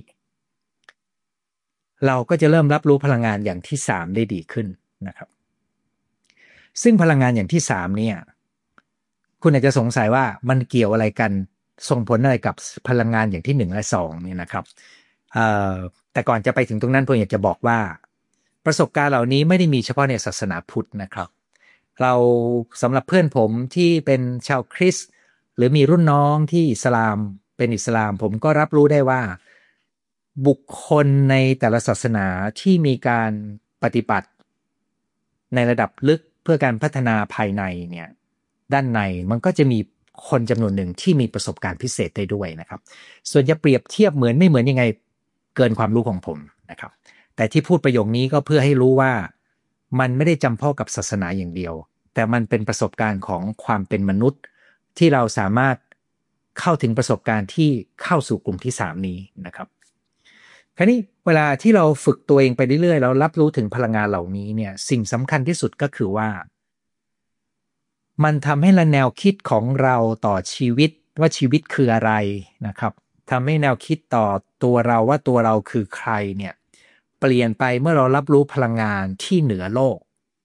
เราก็จะเริ่มรับรู้พลังงานอย่างที่สามได้ดีขึ้นนะครับซึ่งพลังงานอย่างที่สามเนี่ยคุณอาจจะสงสัยว่ามันเกี่ยวอะไรกันส่งผลอะไรกับพลังงานอย่างที่หนึ่งและสองเนี่ยนะครับแต่ก่อนจะไปถึงตรงนั้นผมอยากจะบอกว่าประสบการณ์เหล่านี้ไม่ได้มีเฉพาะในศาสนาพุทธนะครับเราสำหรับเพื่อนผมที่เป็นชาวคริสต์หรือมีรุ่นน้องที่อิสลามเป็นอิสลามผมก็รับรู้ได้ว่าบุคคลในแต่ละศาสนาที่มีการปฏิบัติในระดับลึกเพื่อการพัฒนาภายในเนี่ยด้านในมันก็จะมีคนจำนวนหนึ่งที่มีประสบการณ์พิเศษได้ด้วยนะครับส่วนจะเปรียบเทียบเหมือนไม่เหมือนยังไงเกินความรู้ของผมนะครับแต่ที่พูดประโยคนี้ก็เพื่อให้รู้ว่ามันไม่ได้จำเพาะกับศาสนาอย่างเดียวแต่มันเป็นประสบการณ์ของความเป็นมนุษย์ที่เราสามารถเข้าถึงประสบการณ์ที่เข้าสู่กลุ่มที่สามนี้นะครับคราวนี้เวลาที่เราฝึกตัวเองไปเรื่อยๆแล้วรับรู้ถึงพลังงานเหล่านี้เนี่ยสิ่งสำคัญที่สุดก็คือว่ามันทำให้แนวคิดของเราต่อชีวิตว่าชีวิตคืออะไรนะครับทำให้แนวคิดต่อตัวเราว่าตัวเราคือใครเนี่ยเปลี่ยนไปเมื่อเรารับรู้พลังงานที่เหนือโลก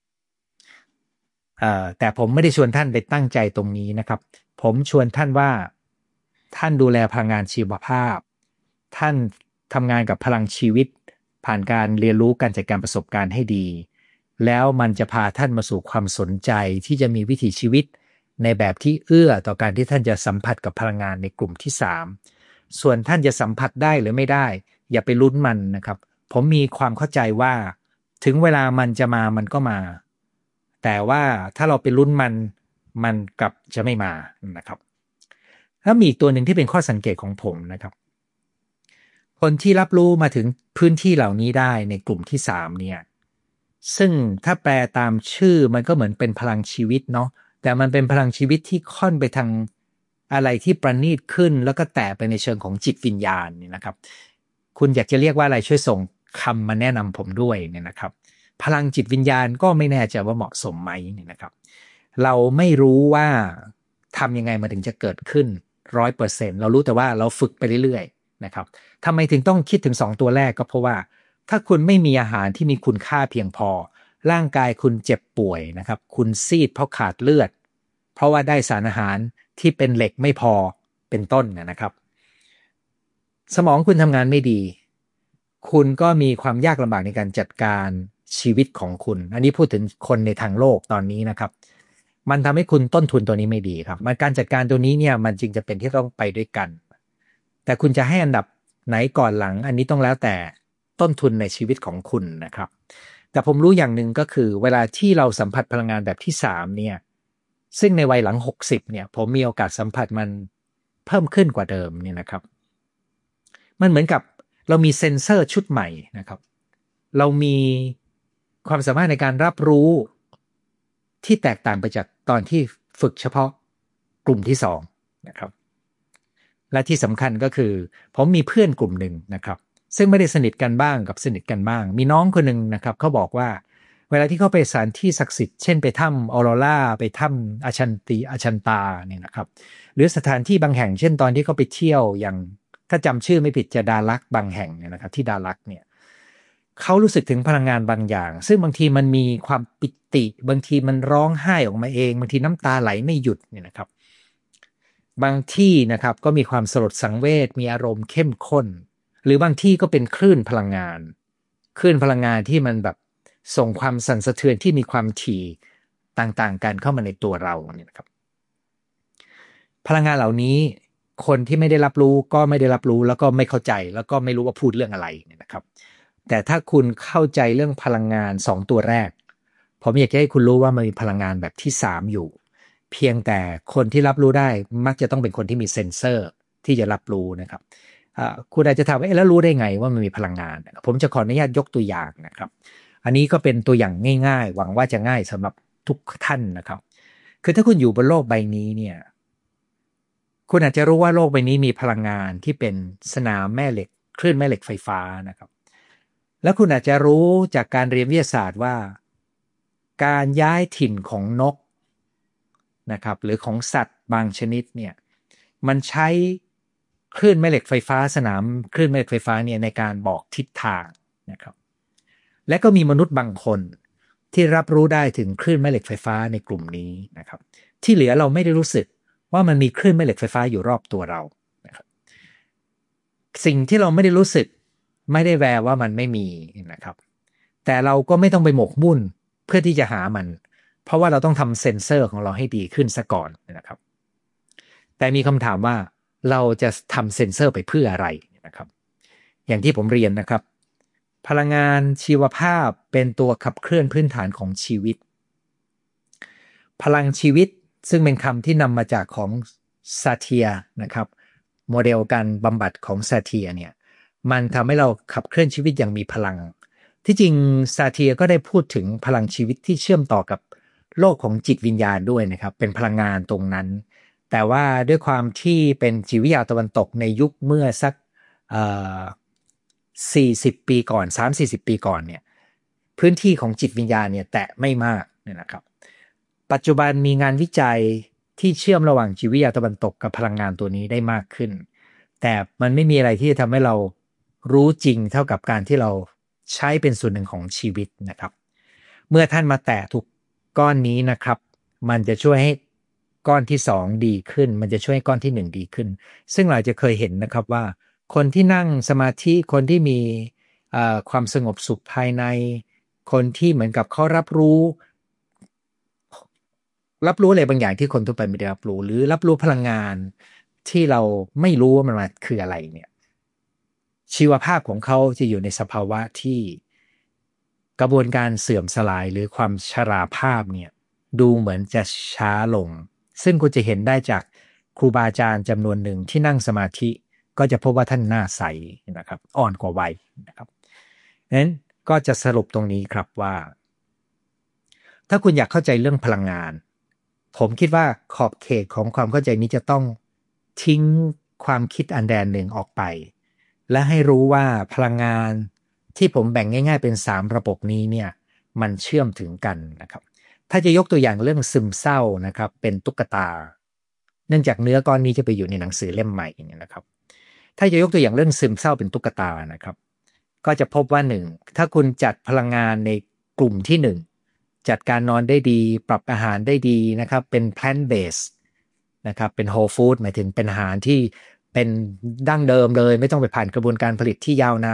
เอ่อแต่ผมไม่ได้ชวนท่านไปตั้งใจตรงนี้นะครับผมชวนท่านว่าท่านดูแลพลังงานชีวภาพท่านทำงานกับพลังชีวิตผ่านการเรียนรู้การจัดการประสบการณ์ให้ดีแล้วมันจะพาท่านมาสู่ความสนใจที่จะมีวิถีชีวิตในแบบที่เอื้อต่อการที่ท่านจะสัมผัสกับพลังงานในกลุ่มที่สามส่วนท่านจะสัมผัสได้หรือไม่ได้อย่าไปลุ้นมันนะครับผมมีความเข้าใจว่าถึงเวลามันจะมามันก็มาแต่ว่าถ้าเราไปลุ้นมันมันกลับจะไม่มานะครับแล้วมีอีกตัวหนึ่งที่เป็นข้อสังเกตของผมนะครับคนที่รับรู้มาถึงพื้นที่เหล่านี้ได้ในกลุ่มที่สามเนี่ยซึ่งถ้าแปลตามชื่อมันก็เหมือนเป็นพลังชีวิตเนาะแต่มันเป็นพลังชีวิตที่ค่อนไปทางอะไรที่ประณีตขึ้นแล้วก็แตะไปในเชิงของจิตวิญญาณนี่นะครับคุณอยากจะเรียกว่าอะไรช่วยส่งคำมาแนะนำผมด้วยเนี่ยนะครับพลังจิตวิญญาณก็ไม่แน่ใจว่าเหมาะสมไหมเนี่ยนะครับเราไม่รู้ว่าทำยังไงมาถึงจะเกิดขึ้น ร้อยเปอร์เซ็นต์ เรารู้แต่ว่าเราฝึกไปเรื่อยๆนะครับทำไมถึงต้องคิดถึงสองตัวแรกก็เพราะว่าถ้าคุณไม่มีอาหารที่มีคุณค่าเพียงพอร่างกายคุณเจ็บป่วยนะครับคุณซีดเพราะขาดเลือดเพราะว่าได้สารอาหารที่เป็นเหล็กไม่พอเป็นต้นนะครับสมองคุณทำงานไม่ดีคุณก็มีความยากลำบากในการจัดการชีวิตของคุณอันนี้พูดถึงคนในทางโลกตอนนี้นะครับมันทำให้คุณต้นทุนตัวนี้ไม่ดีครับมันการจัดการตัวนี้เนี่ยมันจึงจะเป็นที่ต้องไปด้วยกันแต่คุณจะให้อันดับไหนก่อนหลังอันนี้ต้องแล้วแต่ต้นทุนในชีวิตของคุณนะครับแต่ผมรู้อย่างหนึ่งก็คือเวลาที่เราสัมผัสพลังงานแบบที่สามเนี่ยซึ่งในวัยหลังหกสิบเนี่ยผมมีโอกาสสัมผัสมันเพิ่มขึ้นกว่าเดิมเนี่ยนะครับมันเหมือนกับเรามีเซ็นเซอร์ชุดใหม่นะครับเรามีความสามารถในการรับรู้ที่แตกต่างไปจากตอนที่ฝึกเฉพาะกลุ่มที่สองนะครับและที่สำคัญก็คือผมมีเพื่อนกลุ่มหนึ่งนะครับซึ่งไม่ได้สนิทกันบ้างกับสนิทกันบ้างมีน้องคนหนึ่งนะครับเขาบอกว่าเวลาที่เขาไปสถานที่ศักดิ์สิทธิ์เช่นไปถ้ำออโรราไปถ้ำอาชันติอาชันตาเนี่ยนะครับหรือสถานที่บางแห่งเช่นตอนที่เขาไปเที่ยวอย่างถ้าจำชื่อไม่ผิดจะดารักบางแห่งเนี่ยนะครับที่ดารักเนี่ยเขารู้สึกถึงพลังงานบางอย่างซึ่งบางทีมันมีความปิติบางทีมันร้องไห้ออกมาเองบางทีน้ำตาไหลไม่หยุดเนี่ยนะครับบางที่นะครับก็มีความสลดสังเวชมีอารมณ์เข้มข้นหรือบางที่ก็เป็นคลื่นพลังงานคลื่นพลังงานที่มันแบบส่งความสั่นสะเทือนที่มีความถี่ต่างๆกันเข้ามาในตัวเราเนี่ยนะครับพลังงานเหล่านี้คนที่ไม่ได้รับรู้ก็ไม่ได้รับรู้แล้วก็ไม่เข้าใจแล้วก็ไม่รู้ว่าพูดเรื่องอะไรเนี่ยนะครับแต่ถ้าคุณเข้าใจเรื่องพลังงานสองตัวแรกผมอยากให้คุณรู้ว่ามันมีพลังงานแบบที่สามอยู่เพียงแต่คนที่รับรู้ได้มักจะต้องเป็นคนที่มีเซ็นเซอร์ที่จะรับรู้นะครับคุณอาจจะถามว่าเอ๊ะแล้วรู้ได้ไงว่ามันมีพลังงานผมจะขออนุญาตยกตัวอย่างนะครับอันนี้ก็เป็นตัวอย่างง่ายๆหวังว่าจะง่ายสำหรับทุกท่านนะครับคือถ้าคุณอยู่บนโลกใบนี้เนี่ยคุณอาจจะรู้ว่าโลกใบนี้มีพลังงานที่เป็นสนามแม่เหล็กคลื่นแม่เหล็กไฟฟ้านะครับแล้วคุณอาจจะรู้จากการเรียนวิทยาศาสตร์ว่าการย้ายถิ่นของนกนะครับหรือของสัตว์บางชนิดเนี่ยมันใช้คลื่นแม่เหล็กไฟฟ้าสนามคลื่นแม่เหล็กไฟฟ้าเนี่ยในการบอกทิศทางนะครับและก็มีมนุษย์บางคนที่รับรู้ได้ถึงคลื่นแม่เหล็กไฟฟ้าในกลุ่มนี้นะครับที่เหลือเราไม่ได้รู้สึกว่ามันมีคลื่นแม่เหล็กไฟฟ้าอยู่รอบตัวเรานะครับสิ่งที่เราไม่ได้รู้สึกไม่ได้แปลว่ามันไม่มีนะครับแต่เราก็ไม่ต้องไปหมกมุ่นเพื่อที่จะหามันเพราะว่าเราต้องทำเซ็นเซอร์ของเราให้ดีขึ้นซะก่อนนะครับแต่มีคำถามว่าเราจะทำเซ็นเซอร์ไปเพื่ออะไรนะครับอย่างที่ผมเรียนนะครับพลังงานชีวภาพเป็นตัวขับเคลื่อนพื้นฐานของชีวิตพลังชีวิตซึ่งเป็นคำที่นำมาจากของซาเทียนะครับโมเดลการบำบัดของซาเทียเนี่ยมันทำให้เราขับเคลื่อนชีวิตอย่างมีพลังที่จริงซาเทียก็ได้พูดถึงพลังชีวิตที่เชื่อมต่อกับโลกของจิตวิญญาณด้วยนะครับเป็นพลังงานตรงนั้นแต่ว่าด้วยความที่เป็นจิตวิทยาตะวันตกในยุคเมื่อสักสี่สิบปีก่อน สามถึงสี่สิบ ปีก่อนเนี่ยพื้นที่ของจิตวิญญาณเนี่ยแตะไม่มากเนี่ยนะครับปัจจุบันมีงานวิจัยที่เชื่อมระหว่างจิตวิทยาตะวันตกกับพลังงานตัวนี้ได้มากขึ้นแต่มันไม่มีอะไรที่จะทำให้เรารู้จริงเท่ากับการที่เราใช้เป็นส่วนหนึ่งของชีวิตนะครับเมื่อท่านมาแตะทุกก้อนนี้นะครับมันจะช่วยให้ก้อนที่สองดีขึ้นมันจะช่วยให้ก้อนที่หนึ่งดีขึ้นซึ่งเราจะเคยเห็นนะครับว่าคนที่นั่งสมาธิคนที่มีความสงบสุขภายในคนที่เหมือนกับเขารับรู้รับรู้อะไรบางอย่างที่คนทั่วไปไม่ได้รับรู้หรือรับรู้พลังงานที่เราไม่รู้ว่ามันมาคืออะไรเนี่ยชีวภาพของเขาจะอยู่ในสภาวะที่กระบวนการเสื่อมสลายหรือความชราภาพเนี่ยดูเหมือนจะช้าลงซึ่งคุณจะเห็นได้จากครูบาอาจารย์จำนวนหนึ่งที่นั่งสมาธิก็จะพบว่าท่านหน้าใสนะครับอ่อนกว่าวัยนะครับนั้นก็จะสรุปตรงนี้ครับว่าถ้าคุณอยากเข้าใจเรื่องพลังงานผมคิดว่าขอบเขตของความเข้าใจนี้จะต้องทิ้งความคิดอันแดนหนึ่งออกไปและให้รู้ว่าพลังงานที่ผมแบ่งง่ายๆเป็นสามระบบนี้เนี่ยมันเชื่อมถึงกันนะครับถ้าจะยกตัวอย่างเรื่องซึมเศร้านะครับเป็นตุ๊กตาเนื่องจากเนื้อก้อนนี้จะไปอยู่ในหนังสือเล่มใหม่เนี่ยนะครับถ้าจะยกตัวอย่างเรื่องซึมเศร้าเป็นตุ๊กตานะครับก็จะพบว่าหนึ่งถ้าคุณจัดพลังงานในกลุ่มที่หนึ่งจัดการนอนได้ดีปรับอาหารได้ดีนะครับเป็น plant based นะครับเป็น whole food หมายถึงเป็นอาหารที่เป็นดั้งเดิมเลยไม่ต้องไปผ่านกระบวนการผลิตที่ยาวนาน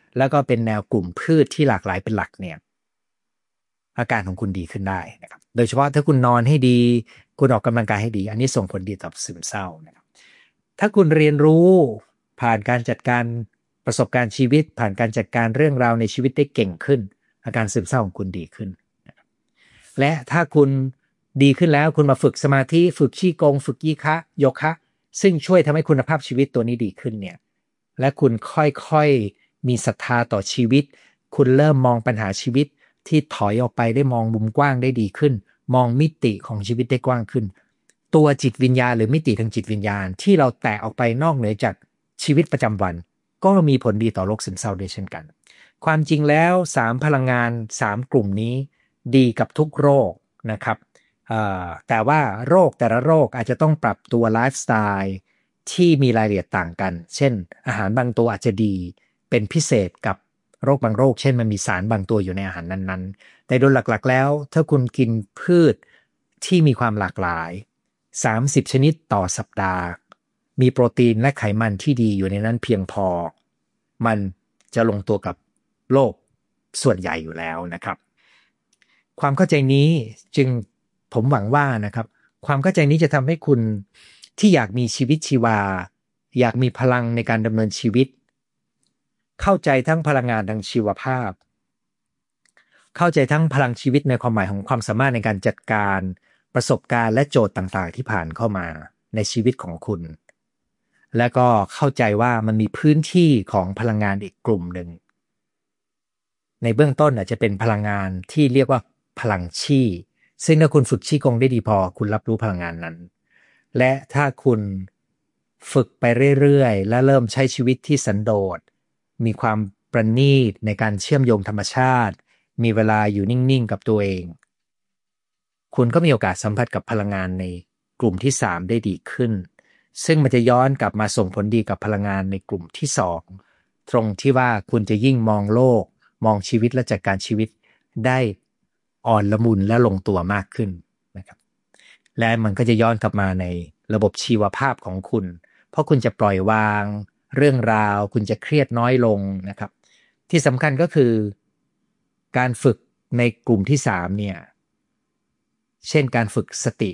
แล้วก็เป็นแนวกลุ่มพืชที่หลากหลายเป็นหลักเนี่ยอาการของคุณดีขึ้นได้นะครับโดยเฉพาะถ้าคุณนอนให้ดีคุณออกกำลังกายให้ดีอันนี้ส่งผลดีต่อซึมเศร้านะครับถ้าคุณเรียนรู้ผ่านการจัดการประสบการณ์ชีวิตผ่านการจัดการเรื่องราวในชีวิตได้เก่งขึ้นอาการซึมเศร้าของคุณดีขึ้นและถ้าคุณดีขึ้นแล้วคุณมาฝึกสมาธิฝึกชี่กงฝึกยี่คะโยคะซึ่งช่วยทำให้คุณภาพชีวิตตัวนี้ดีขึ้นเนี่ยและคุณค่อยๆมีศรัทธาต่อชีวิตคุณเริ่มมองปัญหาชีวิตที่ถอยออกไปได้มองมุมกว้างได้ดีขึ้นมองมิติของชีวิตได้กว้างขึ้นตัวจิตวิญญาณหรือมิติทางจิตวิญญาณที่เราแตะออกไปนอกเหนือจากชีวิตประจำวันก็มีผลดีต่อโรคซึมเศร้าด้วยเช่นกันความจริงแล้วสามพลังงานสามกลุ่มนี้ดีกับทุกโรคนะครับแต่ว่าโรคแต่ละโรคอาจจะต้องปรับตัวไลฟ์สไตล์ที่มีรายละเอียดต่างกันเช่นอาหารบางตัวอาจจะดีเป็นพิเศษกับโรคบางโรคเช่นมันมีสารบางตัวอยู่ในอาหารนั้นๆแต่โดยหลักๆแล้วถ้าคุณกินพืชที่มีความหลากหลายสามสิบชนิดต่อสัปดาห์มีโปรตีนและไขมันที่ดีอยู่ในนั้นเพียงพอมันจะลงตัวกับโรคส่วนใหญ่อยู่แล้วนะครับความเข้าใจนี้จึงผมหวังว่านะครับความเข้าใจนี้จะทำให้คุณที่อยากมีชีวิตชีวาอยากมีพลังในการดำเนินชีวิตเข้าใจทั้งพลังงานทางชีวภาพเข้าใจทั้งพลังชีวิตในความหมายของความสามารถในการจัดการประสบการณ์และโจทย์ต่างๆที่ผ่านเข้ามาในชีวิตของคุณและก็เข้าใจว่ามันมีพื้นที่ของพลังงานอีกกลุ่มหนึ่งในเบื้องต้นอาจจะเป็นพลังงานที่เรียกว่าพลังชี่ซึ่งถ้าคุณฝึกชี่กงได้ดีพอคุณรับรู้พลังงานนั้นและถ้าคุณฝึกไปเรื่อยๆและเริ่มใช้ชีวิตที่สันโดษมีความประณีตในการเชื่อมโยงธรรมชาติมีเวลาอยู่นิ่งๆกับตัวเองคุณก็มีโอกาสสัมผัสกับพลังงานในกลุ่มที่สามได้ดีขึ้นซึ่งมันจะย้อนกลับมาส่งผลดีกับพลังงานในกลุ่มที่สองตรงที่ว่าคุณจะยิ่งมองโลกมองชีวิตและจัดการชีวิตได้อ่อนละมุนและลงตัวมากขึ้นนะครับและมันก็จะย้อนกลับมาในระบบชีวภาพของคุณเพราะคุณจะปล่อยวางเรื่องราวคุณจะเครียดน้อยลงนะครับที่สำคัญก็คือการฝึกในกลุ่มที่สามเนี่ยเช่นการฝึกสติ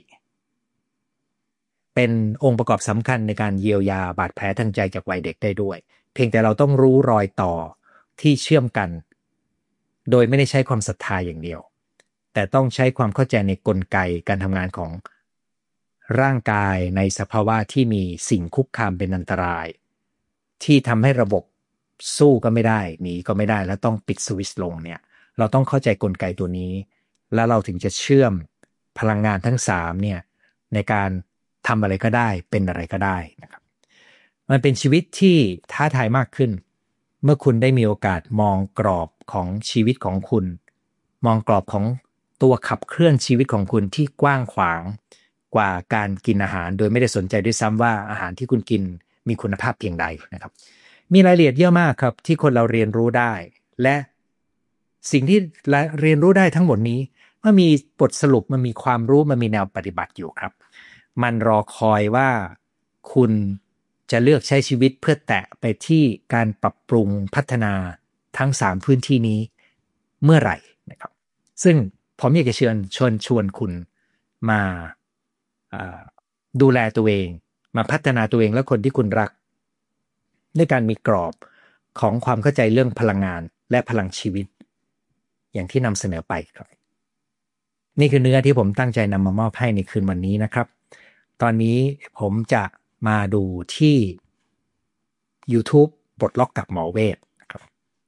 เป็นองค์ประกอบสำคัญในการเยียวยาบาดแผลทางใจจากวัยเด็กได้ด้วยเพียงแต่เราต้องรู้รอยต่อที่เชื่อมกันโดยไม่ได้ใช้ความศรัทธาอย่างเดียวแต่ต้องใช้ความเข้าใจในกลไกการทำงานของร่างกายในสภาวะที่มีสิ่งคุกคามเป็นอันตรายที่ทำให้ระบบสู้ก็ไม่ได้หนีก็ไม่ได้แล้วต้องปิดสวิตช์ลงเนี่ยเราต้องเข้าใจกลไกตัวนี้แล้วเราถึงจะเชื่อมพลังงานทั้งสามเนี่ยในการทำอะไรก็ได้เป็นอะไรก็ได้นะครับมันเป็นชีวิตที่ท้าทายมากขึ้นเมื่อคุณได้มีโอกาสมองกรอบของชีวิตของคุณมองกรอบของตัวขับเคลื่อนชีวิตของคุณที่กว้างขวางกว่าการกินอาหารโดยไม่ได้สนใจด้วยซ้ำว่าอาหารที่คุณกินมีคุณภาพเพียงใดนะครับมีรายละเอียดเยอะมากครับที่คนเราเรียนรู้ได้และสิ่งที่เรียนรู้ได้ทั้งหมดนี้มันมีบทสรุปมันมีความรู้มันมีแนวปฏิบัติอยู่ครับมันรอคอยว่าคุณจะเลือกใช้ชีวิตเพื่อแตะไปที่การปรับปรุงพัฒนาทั้งสามพื้นที่นี้เมื่อไหร่นะครับซึ่งผมอยากจะเชิญชวนชวนคุณมาดูแลตัวเองมาพัฒนาตัวเองและคนที่คุณรักด้วยการมีกรอบของความเข้าใจเรื่องพลังงานและพลังชีวิตอย่างที่นำเสนอไปครับนี่คือเนื้อที่ผมตั้งใจนำมามอบให้ในคืนวันนี้นะครับตอนนี้ผมจะมาดูที่ YouTube ปลดล็อกกับหมอเวทนะครับ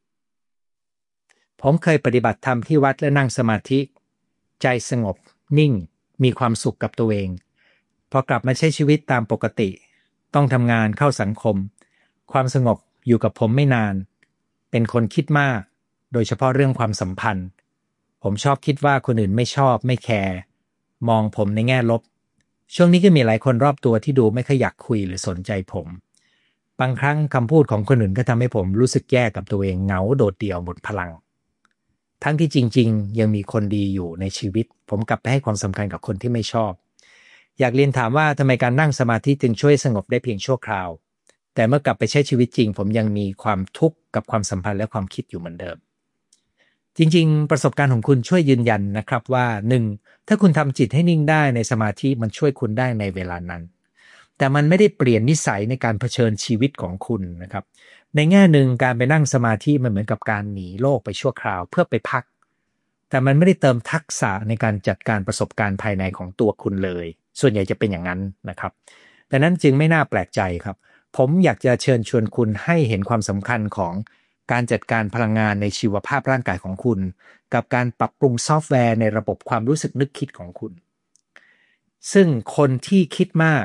ผมเคยปฏิบัติธรรมที่วัดและนั่งสมาธิใจสงบนิ่งมีความสุขกับตัวเองพอกลับมาใช้ชีวิตตามปกติต้องทำงานเข้าสังคมความสงบอยู่กับผมไม่นานเป็นคนคิดมากโดยเฉพาะเรื่องความสัมพันธ์ผมชอบคิดว่าคนอื่นไม่ชอบไม่แคร์มองผมในแง่ลบช่วงนี้ก็มีหลายคนรอบตัวที่ดูไม่ค่อยอยากคุยหรือสนใจผมบางครั้งคำพูดของคนอื่นก็ทำให้ผมรู้สึกแย่กับตัวเองเหงาโดดเดี่ยวหมดพลังทั้งที่จริงๆยังมีคนดีอยู่ในชีวิตผมกลับไปให้ความสำคัญกับคนที่ไม่ชอบอยากเรียนถามว่าทำไมการนั่งสมาธิจึงช่วยสงบได้เพียงชั่วคราวแต่เมื่อกลับไปใช้ชีวิตจริงผมยังมีความทุกข์กับความสัมพันธ์และความคิดอยู่เหมือนเดิมจริงๆประสบการณ์ของคุณช่วยยืนยันนะครับว่าหนึ่งถ้าคุณทำจิตให้นิ่งได้ในสมาธิมันช่วยคุณได้ในเวลานั้นแต่มันไม่ได้เปลี่ยนนิสัยในการเผชิญชีวิตของคุณนะครับในแง่หนึ่งการไปนั่งสมาธิมันเหมือนกับการหนีโลกไปชั่วคราวเพื่อไปพักแต่มันไม่ได้เติมทักษะในการจัดการประสบการณ์ภายในของตัวคุณเลยส่วนใหญ่จะเป็นอย่างนั้นนะครับดังนั้นจึงไม่น่าแปลกใจครับผมอยากจะเชิญชวนคุณให้เห็นความสำคัญของการจัดการพลังงานในชีวภาพร่างกายของคุณกับการปรับปรุงซอฟต์แวร์ในระบบความรู้สึกนึกคิดของคุณซึ่งคนที่คิดมาก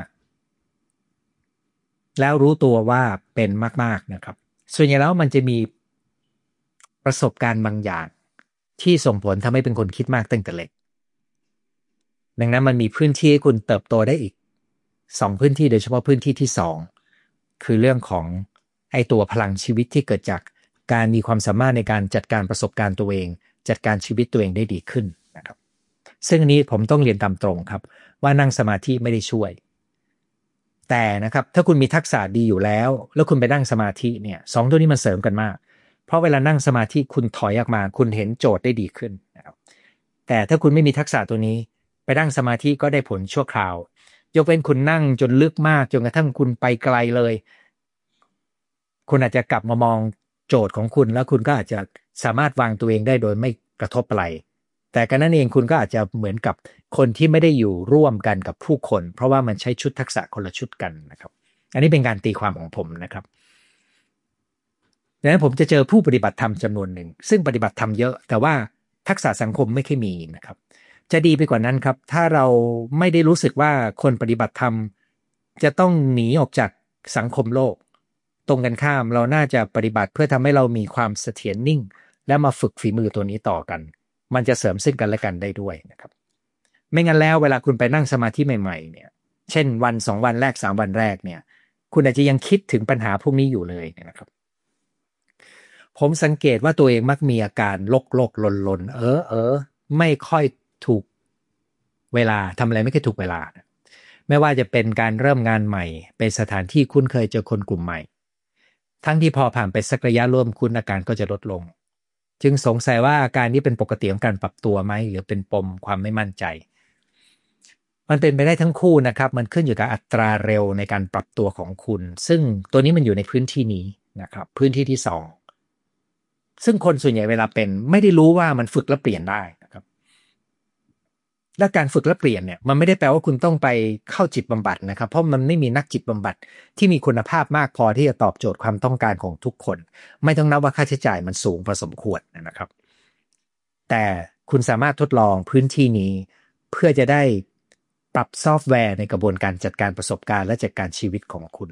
แล้วรู้ตัวว่าเป็นมากๆนะครับส่วนใหญ่แล้วมันจะมีประสบการณ์บางอย่างที่ส่งผลทำให้เป็นคนคิดมากตั้งแต่เล็กดังนั้นมันมีพื้นที่ให้คุณเติบโตได้อีกสองพื้นที่โดยเฉพาะพื้นที่ที่สองคือเรื่องของไอ้ตัวพลังชีวิตที่เกิดจากการมีความสามารถในการจัดการประสบการณ์ตัวเองจัดการชีวิตตัวเองได้ดีขึ้นนะครับซึ่งอันนี้ผมต้องเรียนตามตรงครับว่านั่งสมาธิไม่ได้ช่วยแต่นะครับถ้าคุณมีทักษะดีอยู่แล้วแล้วคุณไปนั่งสมาธิเนี่ยสองตัวนี้มันเสริมกันมากเพราะเวลานั่งสมาธิคุณถอยออกมาคุณเห็นโจทย์ได้ดีขึ้นนะครับแต่ถ้าคุณไม่มีทักษะตัวนี้ไปนั่งสมาธิก็ได้ผลชั่วคราวยกเว้นคุณนั่งจนลึกมากจนกระทั่งคุณไปไกลเลยคุณอาจจะกลับมามองโจทย์ของคุณแล้วคุณก็อาจจะสามารถวางตัวเองได้โดยไม่กระทบอะไรแต่กันนั้นเองคุณก็อาจจะเหมือนกับคนที่ไม่ได้อยู่ร่วมกันกับผู้คนเพราะว่ามันใช้ชุดทักษะคนละชุดกันนะครับอันนี้เป็นการตีความของผมนะครับดังนั้นผมจะเจอผู้ปฏิบัติธรรมจำนวนหนึ่งซึ่งปฏิบัติธรรมเยอะแต่ว่าทักษะสังคมไม่ค่อยมีนะครับจะดีไปกว่านั้นครับถ้าเราไม่ได้รู้สึกว่าคนปฏิบัติธรรมจะต้องหนีออกจากสังคมโลกตรงกันข้ามเราน่าจะปฏิบัติเพื่อทำให้เรามีความเสถียรนิ่งและมาฝึกฝีมือตัวนี้ต่อกันมันจะเสริมซึ่งกันและกันได้ด้วยนะครับไม่งั้นแล้วเวลาคุณไปนั่งสมาธิใหม่ๆเนี่ยเช่นวันสองวันแรกสามวันแรกเนี่ยคุณอาจจะยังคิดถึงปัญหาพวกนี้อยู่เลยนะครับผมสังเกตว่าตัวเองมักมีอาการโลกโลกลนลนเออเออไม่ค่อยถูกเวลาทำอะไรไม่ค่อยถูกเวลาไม่ว่าจะเป็นการเริ่มงานใหม่เป็นสถานที่คุ้นเคยเจอคนกลุ่มใหม่ทั้งที่พอผ่านไปสักระยะร่วมคุณอาการก็จะลดลงจึงสงสัยว่าอาการนี้เป็นปกติของการปรับตัวไหมหรือเป็นปมความไม่มั่นใจมันเป็นไปได้ทั้งคู่นะครับมันขึ้นอยู่กับอัตราเร็วในการปรับตัวของคุณซึ่งตัวนี้มันอยู่ในพื้นที่นี้นะครับพื้นที่ที่สองซึ่งคนส่วนใหญ่เวลาเป็นไม่ได้รู้ว่ามันฝึกแล้วเปลี่ยนได้นะครับและการฝึกและเปลี่ยนเนี่ยมันไม่ได้แปลว่าคุณต้องไปเข้าจิตบำบัดนะครับเพราะมันไม่มีนักจิตบำบัดที่มีคุณภาพมากพอที่จะตอบโจทย์ความต้องการของทุกคนไม่ต้องนับว่าค่าใช้จ่ายมันสูงพอสมควรนะครับแต่คุณสามารถทดลองพื้นที่นี้เพื่อจะได้ปรับซอฟต์แวร์ในกระบวนการจัดการประสบการณ์และจัดการชีวิตของคุณ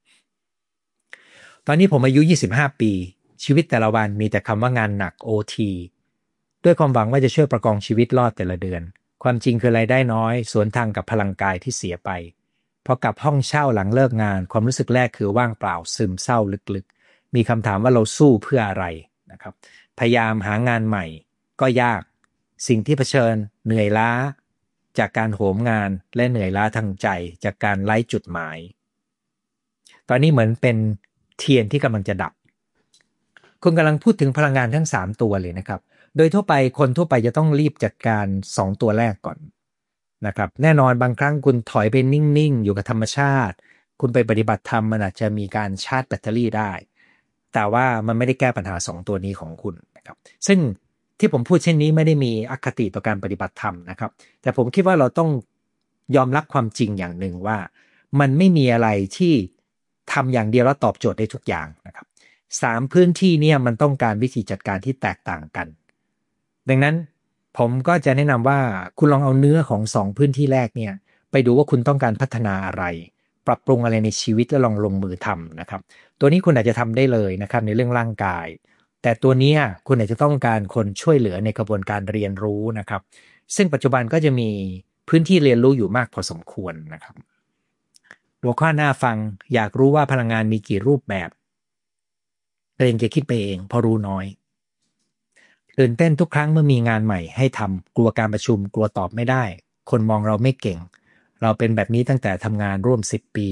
ตอนนี้ผมอายุยี่สิบห้าปีชีวิตแต่ละวันมีแต่คำว่างานหนัก โอ ที ด้วยความหวังว่าจะช่วยประคองชีวิตรอดแต่ละเดือนความจริงคือรายได้น้อยสวนทางกับพลังกายที่เสียไปพอกลับห้องเช่าหลังเลิกงานความรู้สึกแรกคือว่างเปล่าซึมเศร้าลึกๆมีคำถามว่าเราสู้เพื่ออะไรนะครับพยายามหางานใหม่ก็ยากสิ่งที่เผชิญเหนื่อยล้าจากการโหมงานและเหนื่อยล้าทางใจจากการไร้จุดหมายตอนนี้เหมือนเป็นเทียนที่กำลังจะดับคุณกำลังพูดถึงพลังงานทั้งสามตัวเลยนะครับโดยทั่วไปคนทั่วไปจะต้องรีบจัดการสองตัวแรกก่อนนะครับแน่นอนบางครั้งคุณถอยไปนิ่งๆอยู่กับธรรมชาติคุณไปปฏิบัติธรรมมันอาจจะมีการชาร์จแบตเตอรี่ได้แต่ว่ามันไม่ได้แก้ปัญหาสองตัวนี้ของคุณนะครับซึ่งที่ผมพูดเช่นนี้ไม่ได้มีอคติต่อการปฏิบัติธรรมนะครับแต่ผมคิดว่าเราต้องยอมรับความจริงอย่างหนึ่งว่ามันไม่มีอะไรที่ทำอย่างเดียวแล้วตอบโจทย์ได้ทุกอย่างนะครับสามพื้นที่เนี่ยมันต้องการวิธีจัดการที่แตกต่างกันดังนั้นผมก็จะแนะนำว่าคุณลองเอาเนื้อของสองพื้นที่แรกเนี่ยไปดูว่าคุณต้องการพัฒนาอะไรปรับปรุงอะไรในชีวิตแล้วลองลงมือทำนะครับตัวนี้คุณอาจจะทำได้เลยนะครับในเรื่องร่างกายแต่ตัวนี้คุณอาจจะต้องการคนช่วยเหลือในกระบวนการเรียนรู้นะครับซึ่งปัจจุบันก็จะมีพื้นที่เรียนรู้อยู่มากพอสมควรนะครับหัวข้อหน้าฟังอยากรู้ว่าพลังงานมีกี่รูปแบบเองจะคิดไปเองเพราะรู้น้อยตื่นเต้นทุกครั้งเมื่อมีงานใหม่ให้ทำกลัวการประชุมกลัวตอบไม่ได้คนมองเราไม่เก่งเราเป็นแบบนี้ตั้งแต่ทำงานร่วมสิบปีแล้ว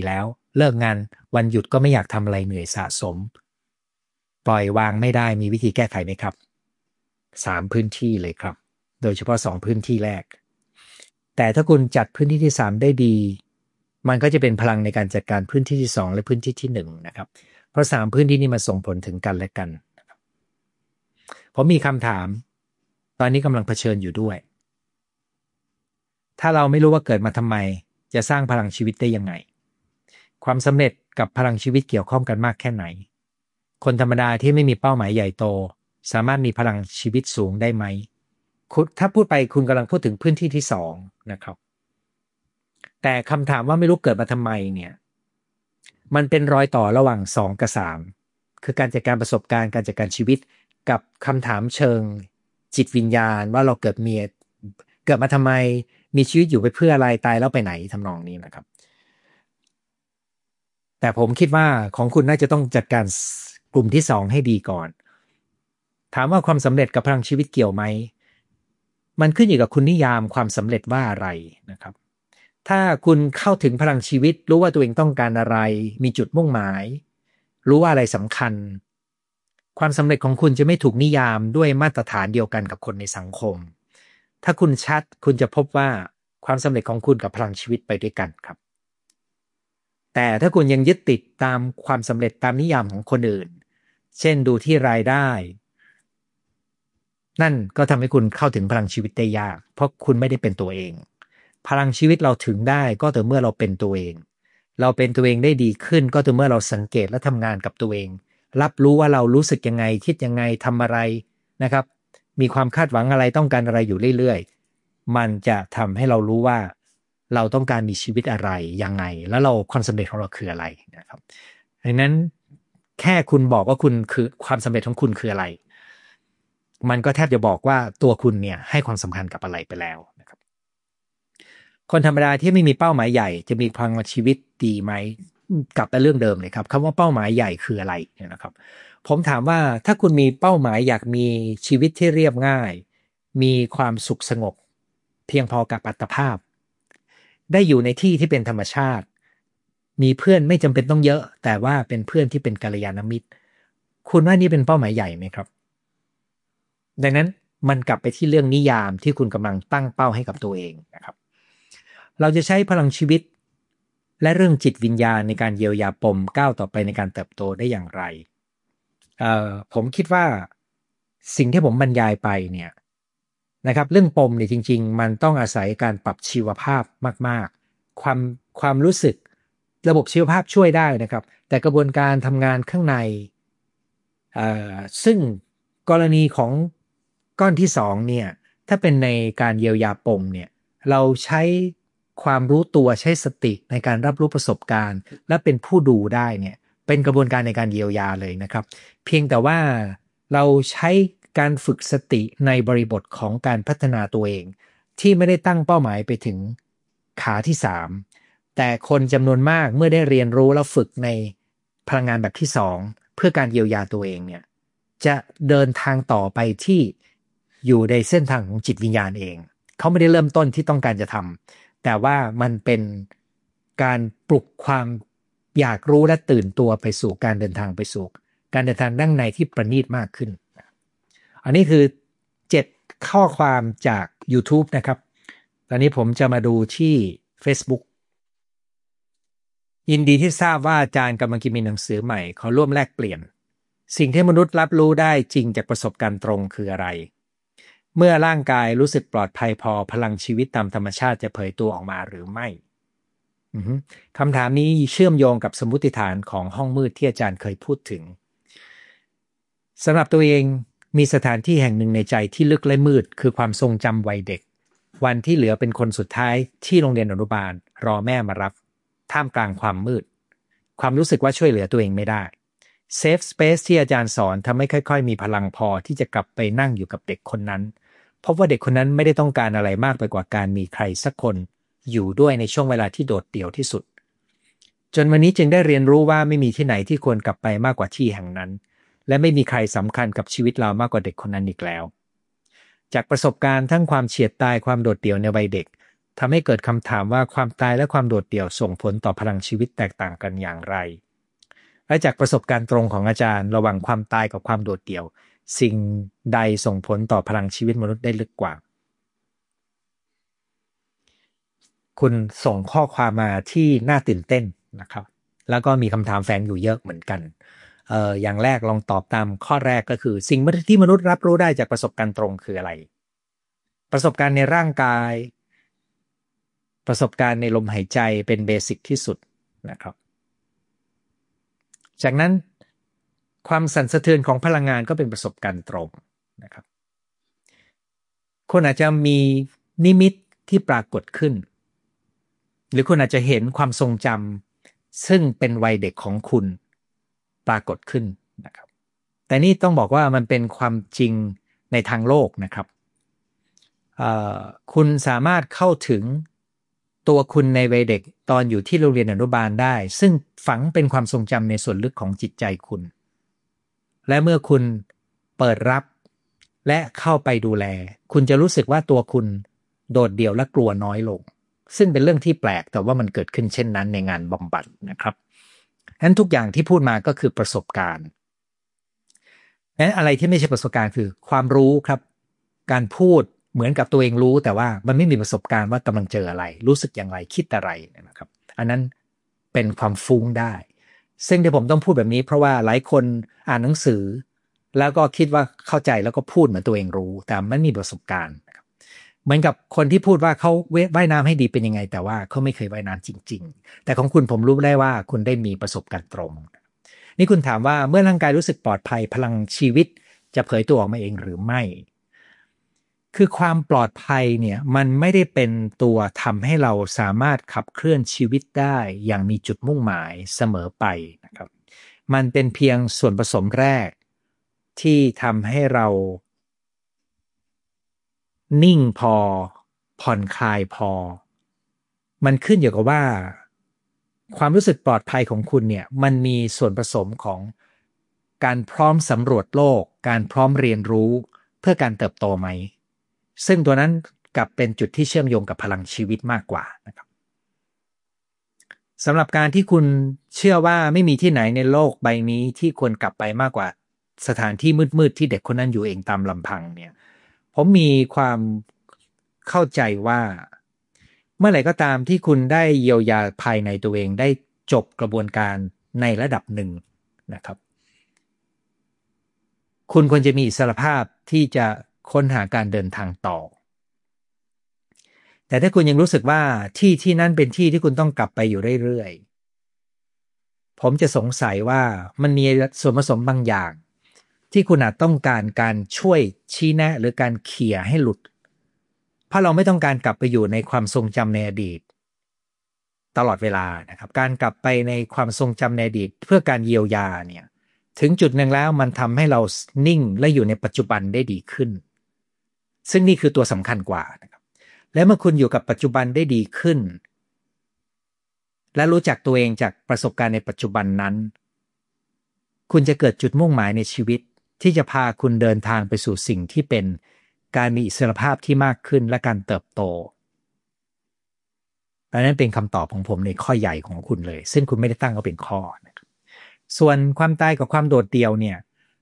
เลิกงานวันหยุดก็ไม่อยากทำอะไรเหนื่อยสะสมปล่อยวางไม่ได้มีวิธีแก้ไขไหมครับสามพื้นที่เลยครับโดยเฉพาะสองพื้นที่แรกแต่ถ้าคุณจัดพื้นที่ที่สามได้ดีมันก็จะเป็นพลังในการจัดการพื้นที่ที่สองและพื้นที่ที่หนึ่งนะครับเพราะสามพื้นที่นี้มันส่งผลถึงกันและกันผมมีคำถามตอนนี้กำลังเผชิญอยู่ด้วยถ้าเราไม่รู้ว่าเกิดมาทำไมจะสร้างพลังชีวิตได้ยังไงความสำเร็จกับพลังชีวิตเกี่ยวข้องกันมากแค่ไหนคนธรรมดาที่ไม่มีเป้าหมายใหญ่โตสามารถมีพลังชีวิตสูงได้ไหมคุณถ้าพูดไปคุณกำลังพูดถึงพื้นที่ที่สองนะครับแต่คำถามว่าไม่รู้เกิดมาทำไมเนี่ยมันเป็นรอยต่อระหว่างสองกับสามคือการจัดการประสบการณ์การจัดการชีวิตกับคำถามเชิงจิตวิญญาณว่าเราเกิดมีเกิดมาทำไมมีชีวิตอยู่ไปเพื่ออะไรตายแล้วไปไหนทำนองนี้นะครับแต่ผมคิดว่าของคุณน่าจะต้องจัดการกลุ่มที่สองให้ดีก่อนถามว่าความสำเร็จกับพลังชีวิตเกี่ยวไหมมันขึ้นอยู่กับคุณนิยามความสำเร็จว่าอะไรนะครับถ้าคุณเข้าถึงพลังชีวิตรู้ว่าตัวเองต้องการอะไรมีจุดมุ่งหมายรู้ว่าอะไรสำคัญความสำเร็จของคุณจะไม่ถูกนิยามด้วยมาตรฐานเดียวกันกับคนในสังคมถ้าคุณชัดคุณจะพบว่าความสำเร็จของคุณกับพลังชีวิตไปด้วยกันครับแต่ถ้าคุณยังยึดติดตามความสำเร็จตามนิยามของคนอื่นเช่นดูที่รายได้นั่นก็ทำให้คุณเข้าถึงพลังชีวิตได้ยากเพราะคุณไม่ได้เป็นตัวเองพลังชีวิตเราถึงได้ก็ต่อเมื่อเราเป็นตัวเองเราเป็นตัวเองได้ดีขึ้นก็ต่อเมื่อเราสังเกตและทำงานกับตัวเองรับรู้ว่าเรารู้สึกยังไงคิดยังไงทำอะไรนะครับมีความคาดหวังอะไรต้องการอะไรอยู่เรื่อยๆมันจะทำให้เรารู้ว่าเราต้องการมีชีวิตอะไรยังไงแล้วเราความสำเร็จของเราคืออะไรนะครับดังนั้นแค่คุณบอกว่าคุณคือความสำเร็จของคุณคืออะไรมันก็แทบจะบอกว่าตัวคุณเนี่ยให้ความสำคัญกับอะไรไปแล้วนะครับคนธรรมดาที่ไม่มีเป้าหมายใหญ่จะมีพลังชีวิตดีไหมกลับไปเรื่องเดิมเลยครับคำว่าเป้าหมายใหญ่คืออะไรเนี่ยนะครับผมถามว่าถ้าคุณมีเป้าหมายอยากมีชีวิตที่เรียบง่ายมีความสุขสงบเพียงพอกับอัตภาพได้อยู่ในที่ที่เป็นธรรมชาติมีเพื่อนไม่จำเป็นต้องเยอะแต่ว่าเป็นเพื่อนที่เป็นกัลยาณมิตรคุณว่านี่เป็นเป้าหมายใหญ่ไหมครับดังนั้นมันกลับไปที่เรื่องนิยามที่คุณกำลังตั้งเป้าให้กับตัวเองนะครับเราจะใช้พลังชีวิตและเรื่องจิตวิญญาณในการเยียวยาปมก้าวต่อไปในการเติบโตได้อย่างไรเอ่อผมคิดว่าสิ่งที่ผมบรรยายไปเนี่ยนะครับเรื่องปมเนี่ยจริงๆมันต้องอาศัยการปรับชีวภาพมากๆความความรู้สึกระบบชีวภาพช่วยได้นะครับแต่กระบวนการทำงานข้างในเอ่อซึ่งกรณีของก้อนที่สองเนี่ยถ้าเป็นในการเยียวยาปมเนี่ยเราใช้ความรู้ตัวใช้สติในการรับรู้ประสบการณ์และเป็นผู้ดูได้เนี่ยเป็นกระบวนการในการเยียวยาเลยนะครับเพียงแต่ว่าเราใช้การฝึกสติในบริบทของการพัฒนาตัวเองที่ไม่ได้ตั้งเป้าหมายไปถึงขาที่สามแต่คนจำนวนมากเมื่อได้เรียนรู้แล้วฝึกในพลังงานแบบที่สองเพื่อการเยียวยาตัวเองเนี่ยจะเดินทางต่อไปที่อยู่ในเส้นทางของจิตวิญญาณเองเขาไม่ได้เริ่มต้นที่ต้องการจะทำแต่ว่ามันเป็นการปลุกความอยากรู้และตื่นตัวไปสู่การเดินทางไปสู่การเดินทางด้านในที่ประณีตมากขึ้นอันนี้คือเจ็ดข้อความจาก YouTube นะครับตอนนี้ผมจะมาดูที่ Facebook ยินดีที่ทราบว่าอาจารย์กำลังจะมีหนังสือใหม่ขอร่วมแลกเปลี่ยนสิ่งที่มนุษย์รับรู้ได้จริงจากประสบการณ์ตรงคืออะไรเมื่อร่างกายรู้สึกปลอดภัยพอพลังชีวิตตามธรรมชาติจะเผยตัวออกมาหรือไม่คำถามนี้เชื่อมโยงกับสมมติฐานของห้องมืดที่อาจารย์เคยพูดถึงสำหรับตัวเองมีสถานที่แห่งหนึ่งในใจที่ลึกและมืดคือความทรงจำวัยเด็กวันที่เหลือเป็นคนสุดท้ายที่โรงเรียนอนุบาลรอแม่มารับท่ามกลางความมืดความรู้สึกว่าช่วยเหลือตัวเองไม่ได้เซฟสเปซที่อาจารย์สอนทำให้ค่อยๆมีพลังพอที่จะกลับไปนั่งอยู่กับเด็กคนนั้นพบว่าเด็กคนนั้นไม่ได้ต้องการอะไรมากไปกว่าการมีใครสักคนอยู่ด้วยในช่วงเวลาที่โดดเดี่ยวที่สุดจนวันนี้จึงได้เรียนรู้ว่าไม่มีที่ไหนที่ควรกลับไปมากกว่าที่แห่งนั้นและไม่มีใครสำคัญกับชีวิตเรามากกว่าเด็กคนนั้นอีกแล้วจากประสบการณ์ทั้งความเฉียดตายความโดดเดี่ยวในวัยเด็กทำให้เกิดคำถามว่าความตายและความโดดเดี่ยวส่งผลต่อพลังชีวิตแตกต่างกันอย่างไรและจากประสบการณ์ตรงของอาจารย์ระหว่างความตายกับความโดดเดี่ยวสิ่งใดส่งผลต่อพลังชีวิตมนุษย์ได้ลึกกว่าคุณส่งข้อความมาที่น่าตื่นเต้นนะครับแล้วก็มีคำถามแฝงอยู่เยอะเหมือนกันเอ่ออย่างแรกลองตอบตามข้อแรกก็คือสิ่งที่มนุษย์รับรู้ได้จากประสบการณ์ตรงคืออะไรประสบการณ์ในร่างกายประสบการณ์ในลมหายใจเป็นเบสิกที่สุดนะครับจากนั้นความสั่นสะเทือนของพลังงานก็เป็นประสบการณ์ตรงนะครับคนอาจจะมีนิมิตที่ปรากฏขึ้นหรือคุณอาจจะเห็นความทรงจำซึ่งเป็นวัยเด็กของคุณปรากฏขึ้นนะครับแต่นี่ต้องบอกว่ามันเป็นความจริงในทางโลกนะครับคุณสามารถเข้าถึงตัวคุณในวัยเด็กตอนอยู่ที่โรงเรียนอนุบาลได้ซึ่งฝังเป็นความทรงจำในส่วนลึกของจิตใจคุณและเมื่อคุณเปิดรับและเข้าไปดูแลคุณจะรู้สึกว่าตัวคุณโดดเดี่ยวและกลัวน้อยลงซึ่งเป็นเรื่องที่แปลกแต่ว่ามันเกิดขึ้นเช่นนั้นในงานบำบัดนะครับฉะนั้นทุกอย่างที่พูดมาก็คือประสบการณ์และอะไรที่ไม่ใช่ประสบการณ์คือความรู้ครับการพูดเหมือนกับตัวเองรู้แต่ว่ามันไม่มีประสบการณ์ว่ากำลังเจออะไรรู้สึกอย่างไรคิดอะไรนะครับอันนั้นเป็นความฟุ้งได้ซึ่งที่ผมต้องพูดแบบนี้เพราะว่าหลายคนอ่านหนังสือแล้วก็คิดว่าเข้าใจแล้วก็พูดเหมือนตัวเองรู้แต่ไม่มีประสบการณ์เหมือนกับคนที่พูดว่าเขาว่ายน้ำให้ดีเป็นยังไงแต่ว่าเขาไม่เคยว่ายน้ำจริงๆแต่ของคุณผมรู้ได้ว่าคุณได้มีประสบการณ์ตรงนี่คุณถามว่าเมื่อร่างกายรู้สึกปลอดภัยพลังชีวิตจะเผยตัวออกมาเองหรือไม่คือความปลอดภัยเนี่ยมันไม่ได้เป็นตัวทำให้เราสามารถขับเคลื่อนชีวิตได้อย่างมีจุดมุ่งหมายเสมอไปนะครับมันเป็นเพียงส่วนผสมแรกที่ทำให้เรานิ่งพอผ่อนคลายพอมันขึ้นอยู่กับว่าความรู้สึกปลอดภัยของคุณเนี่ยมันมีส่วนผสมของการพร้อมสำรวจโลกการพร้อมเรียนรู้เพื่อการเติบโตไหมซึ่งตัวนั้นกลับเป็นจุดที่เชื่อมโยงกับพลังชีวิตมากกว่านะครับสำหรับการที่คุณเชื่อว่าไม่มีที่ไหนในโลกใบนี้ที่ควรกลับไปมากกว่าสถานที่มืดๆที่เด็กคนนั้นอยู่เองตามลำพังเนี่ยผมมีความเข้าใจว่าเมื่อไหร่ก็ตามที่คุณได้เยียวยาภายในตัวเองได้จบกระบวนการในระดับหนึ่งนะครับคุณควรจะมีอิสรภาพที่จะค้นหาการเดินทางต่อแต่ถ้าคุณยังรู้สึกว่าที่ที่นั่นเป็นที่ที่คุณต้องกลับไปอยู่เรื่อยๆผมจะสงสัยว่ามันมีส่วนผสมบางอย่างที่คุณอาจต้องการการช่วยชี้แนะหรือการเขี่ยให้หลุดเพราะเราไม่ต้องการกลับไปอยู่ในความทรงจำในอดีตตลอดเวลานะครับการกลับไปในความทรงจำในอดีตเพื่อการเยียวยาเนี่ยถึงจุดหนึ่งแล้วมันทำให้เรานิ่งและอยู่ในปัจจุบันได้ดีขึ้นซึ่งนี่คือตัวสำคัญกว่านะครับและเมื่อคุณอยู่กับปัจจุบันได้ดีขึ้นและรู้จักตัวเองจากประสบการณ์ในปัจจุบันนั้นคุณจะเกิดจุดมุ่งหมายในชีวิตที่จะพาคุณเดินทางไปสู่สิ่งที่เป็นการมีอิสรภาพที่มากขึ้นและการเติบโตอันนั้นเป็นคำตอบของผมในข้อใหญ่ของคุณเลยซึ่งคุณไม่ได้ตั้งเอาเป็นข้อนะครับส่วนความตายกับความโดดเดี่ยวเนี่ย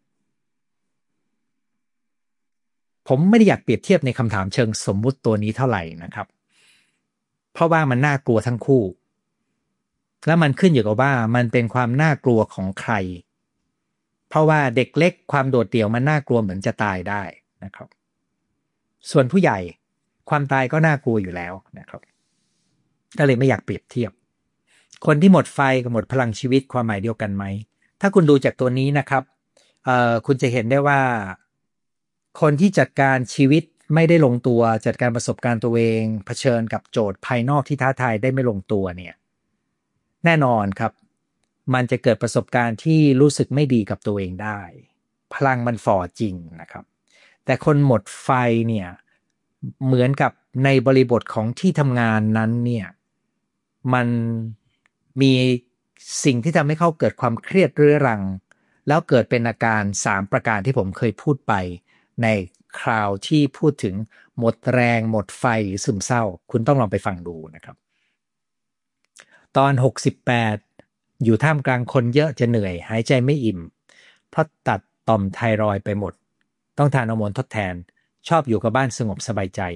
ผมไม่ได้อยากเปรียบเทียบในคำถามเชิงสมมุติตัวนี้เท่าไหร่นะครับเพราะว่ามันน่ากลัวทั้งคู่และมันขึ้นอยู่กับว่ามันเป็นความน่ากลัวของใครเพราะว่าเด็กเล็กความโดดเดี่ยวมันน่ากลัวเหมือนจะตายได้นะครับส่วนผู้ใหญ่ความตายก็น่ากลัวอยู่แล้วนะครับก็เลยไม่อยากเปรียบเทียบคนที่หมดไฟกับหมดพลังชีวิตความหมายเดียวกันไหมถ้าคุณดูจากตัวนี้นะครับเอ่อคุณจะเห็นได้ว่าคนที่จัดการชีวิตไม่ได้ลงตัวจัดการประสบการณ์ตัวเองเผชิญกับโจทย์ภายนอกที่ท้าทายได้ไม่ลงตัวเนี่ยแน่นอนครับมันจะเกิดประสบการณ์ที่รู้สึกไม่ดีกับตัวเองได้พลังมันฝ่อจริงนะครับแต่คนหมดไฟเนี่ยเหมือนกับในบริบทของที่ทำงานนั้นเนี่ยมันมีสิ่งที่ทำให้เขาเกิดความเครียดเรื้อรังแล้วเกิดเป็นอาการสามประการที่ผมเคยพูดไปในคราวที่พูดถึงหมดแรงหมดไฟหรือซึมเศร้าคุณต้องลองไปฟังดูนะครับตอนหกสิบแปดอยู่ท่ามกลางคนเยอะจะเหนื่อยหายใจไม่อิ่มเพราะตัดต่อมไทรอยด์ไปหมดต้องทานฮอร์โมนทดแทนชอบอยู่กับบ้านสงบสบายใจ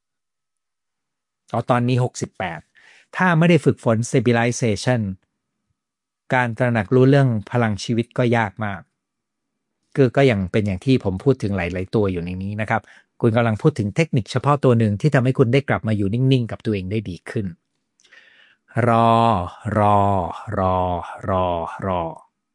เอาตอนนี้หกสิบแปดถ้าไม่ได้ฝึกฝน stabilization การตระหนักรู้เรื่องพลังชีวิตก็ยากมากคือก็ยังเป็นอย่างที่ผมพูดถึงหลายๆตัวอยู่ในนี้นะครับคุณกำลังพูดถึงเทคนิคเฉพาะตัวหนึ่งที่ทำให้คุณได้กลับมาอยู่นิ่งๆกับตัวเองได้ดีขึ้นรอรอรอรอรอ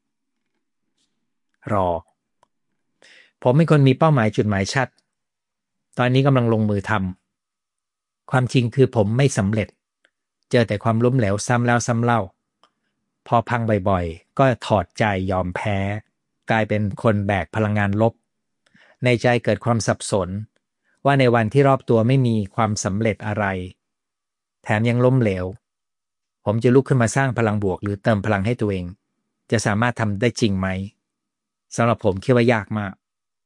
รอผมเป็นคนมีเป้าหมายจุดหมายชัดตอนนี้กำลังลงมือทำความจริงคือผมไม่สำเร็จเจอแต่ความล้มเหลวซ้ำแล้วซ้ำเล่าพอพังบ่อยๆก็ถอดใจยอมแพ้กลายเป็นคนแบกพลังงานลบในใจเกิดความสับสนว่าในวันที่รอบตัวไม่มีความสำเร็จอะไรแถมยังล้มเหลวผมจะลุกขึ้นมาสร้างพลังบวกหรือเติมพลังให้ตัวเองจะสามารถทำได้จริงไหมสำหรับผมคิดว่ายากมาก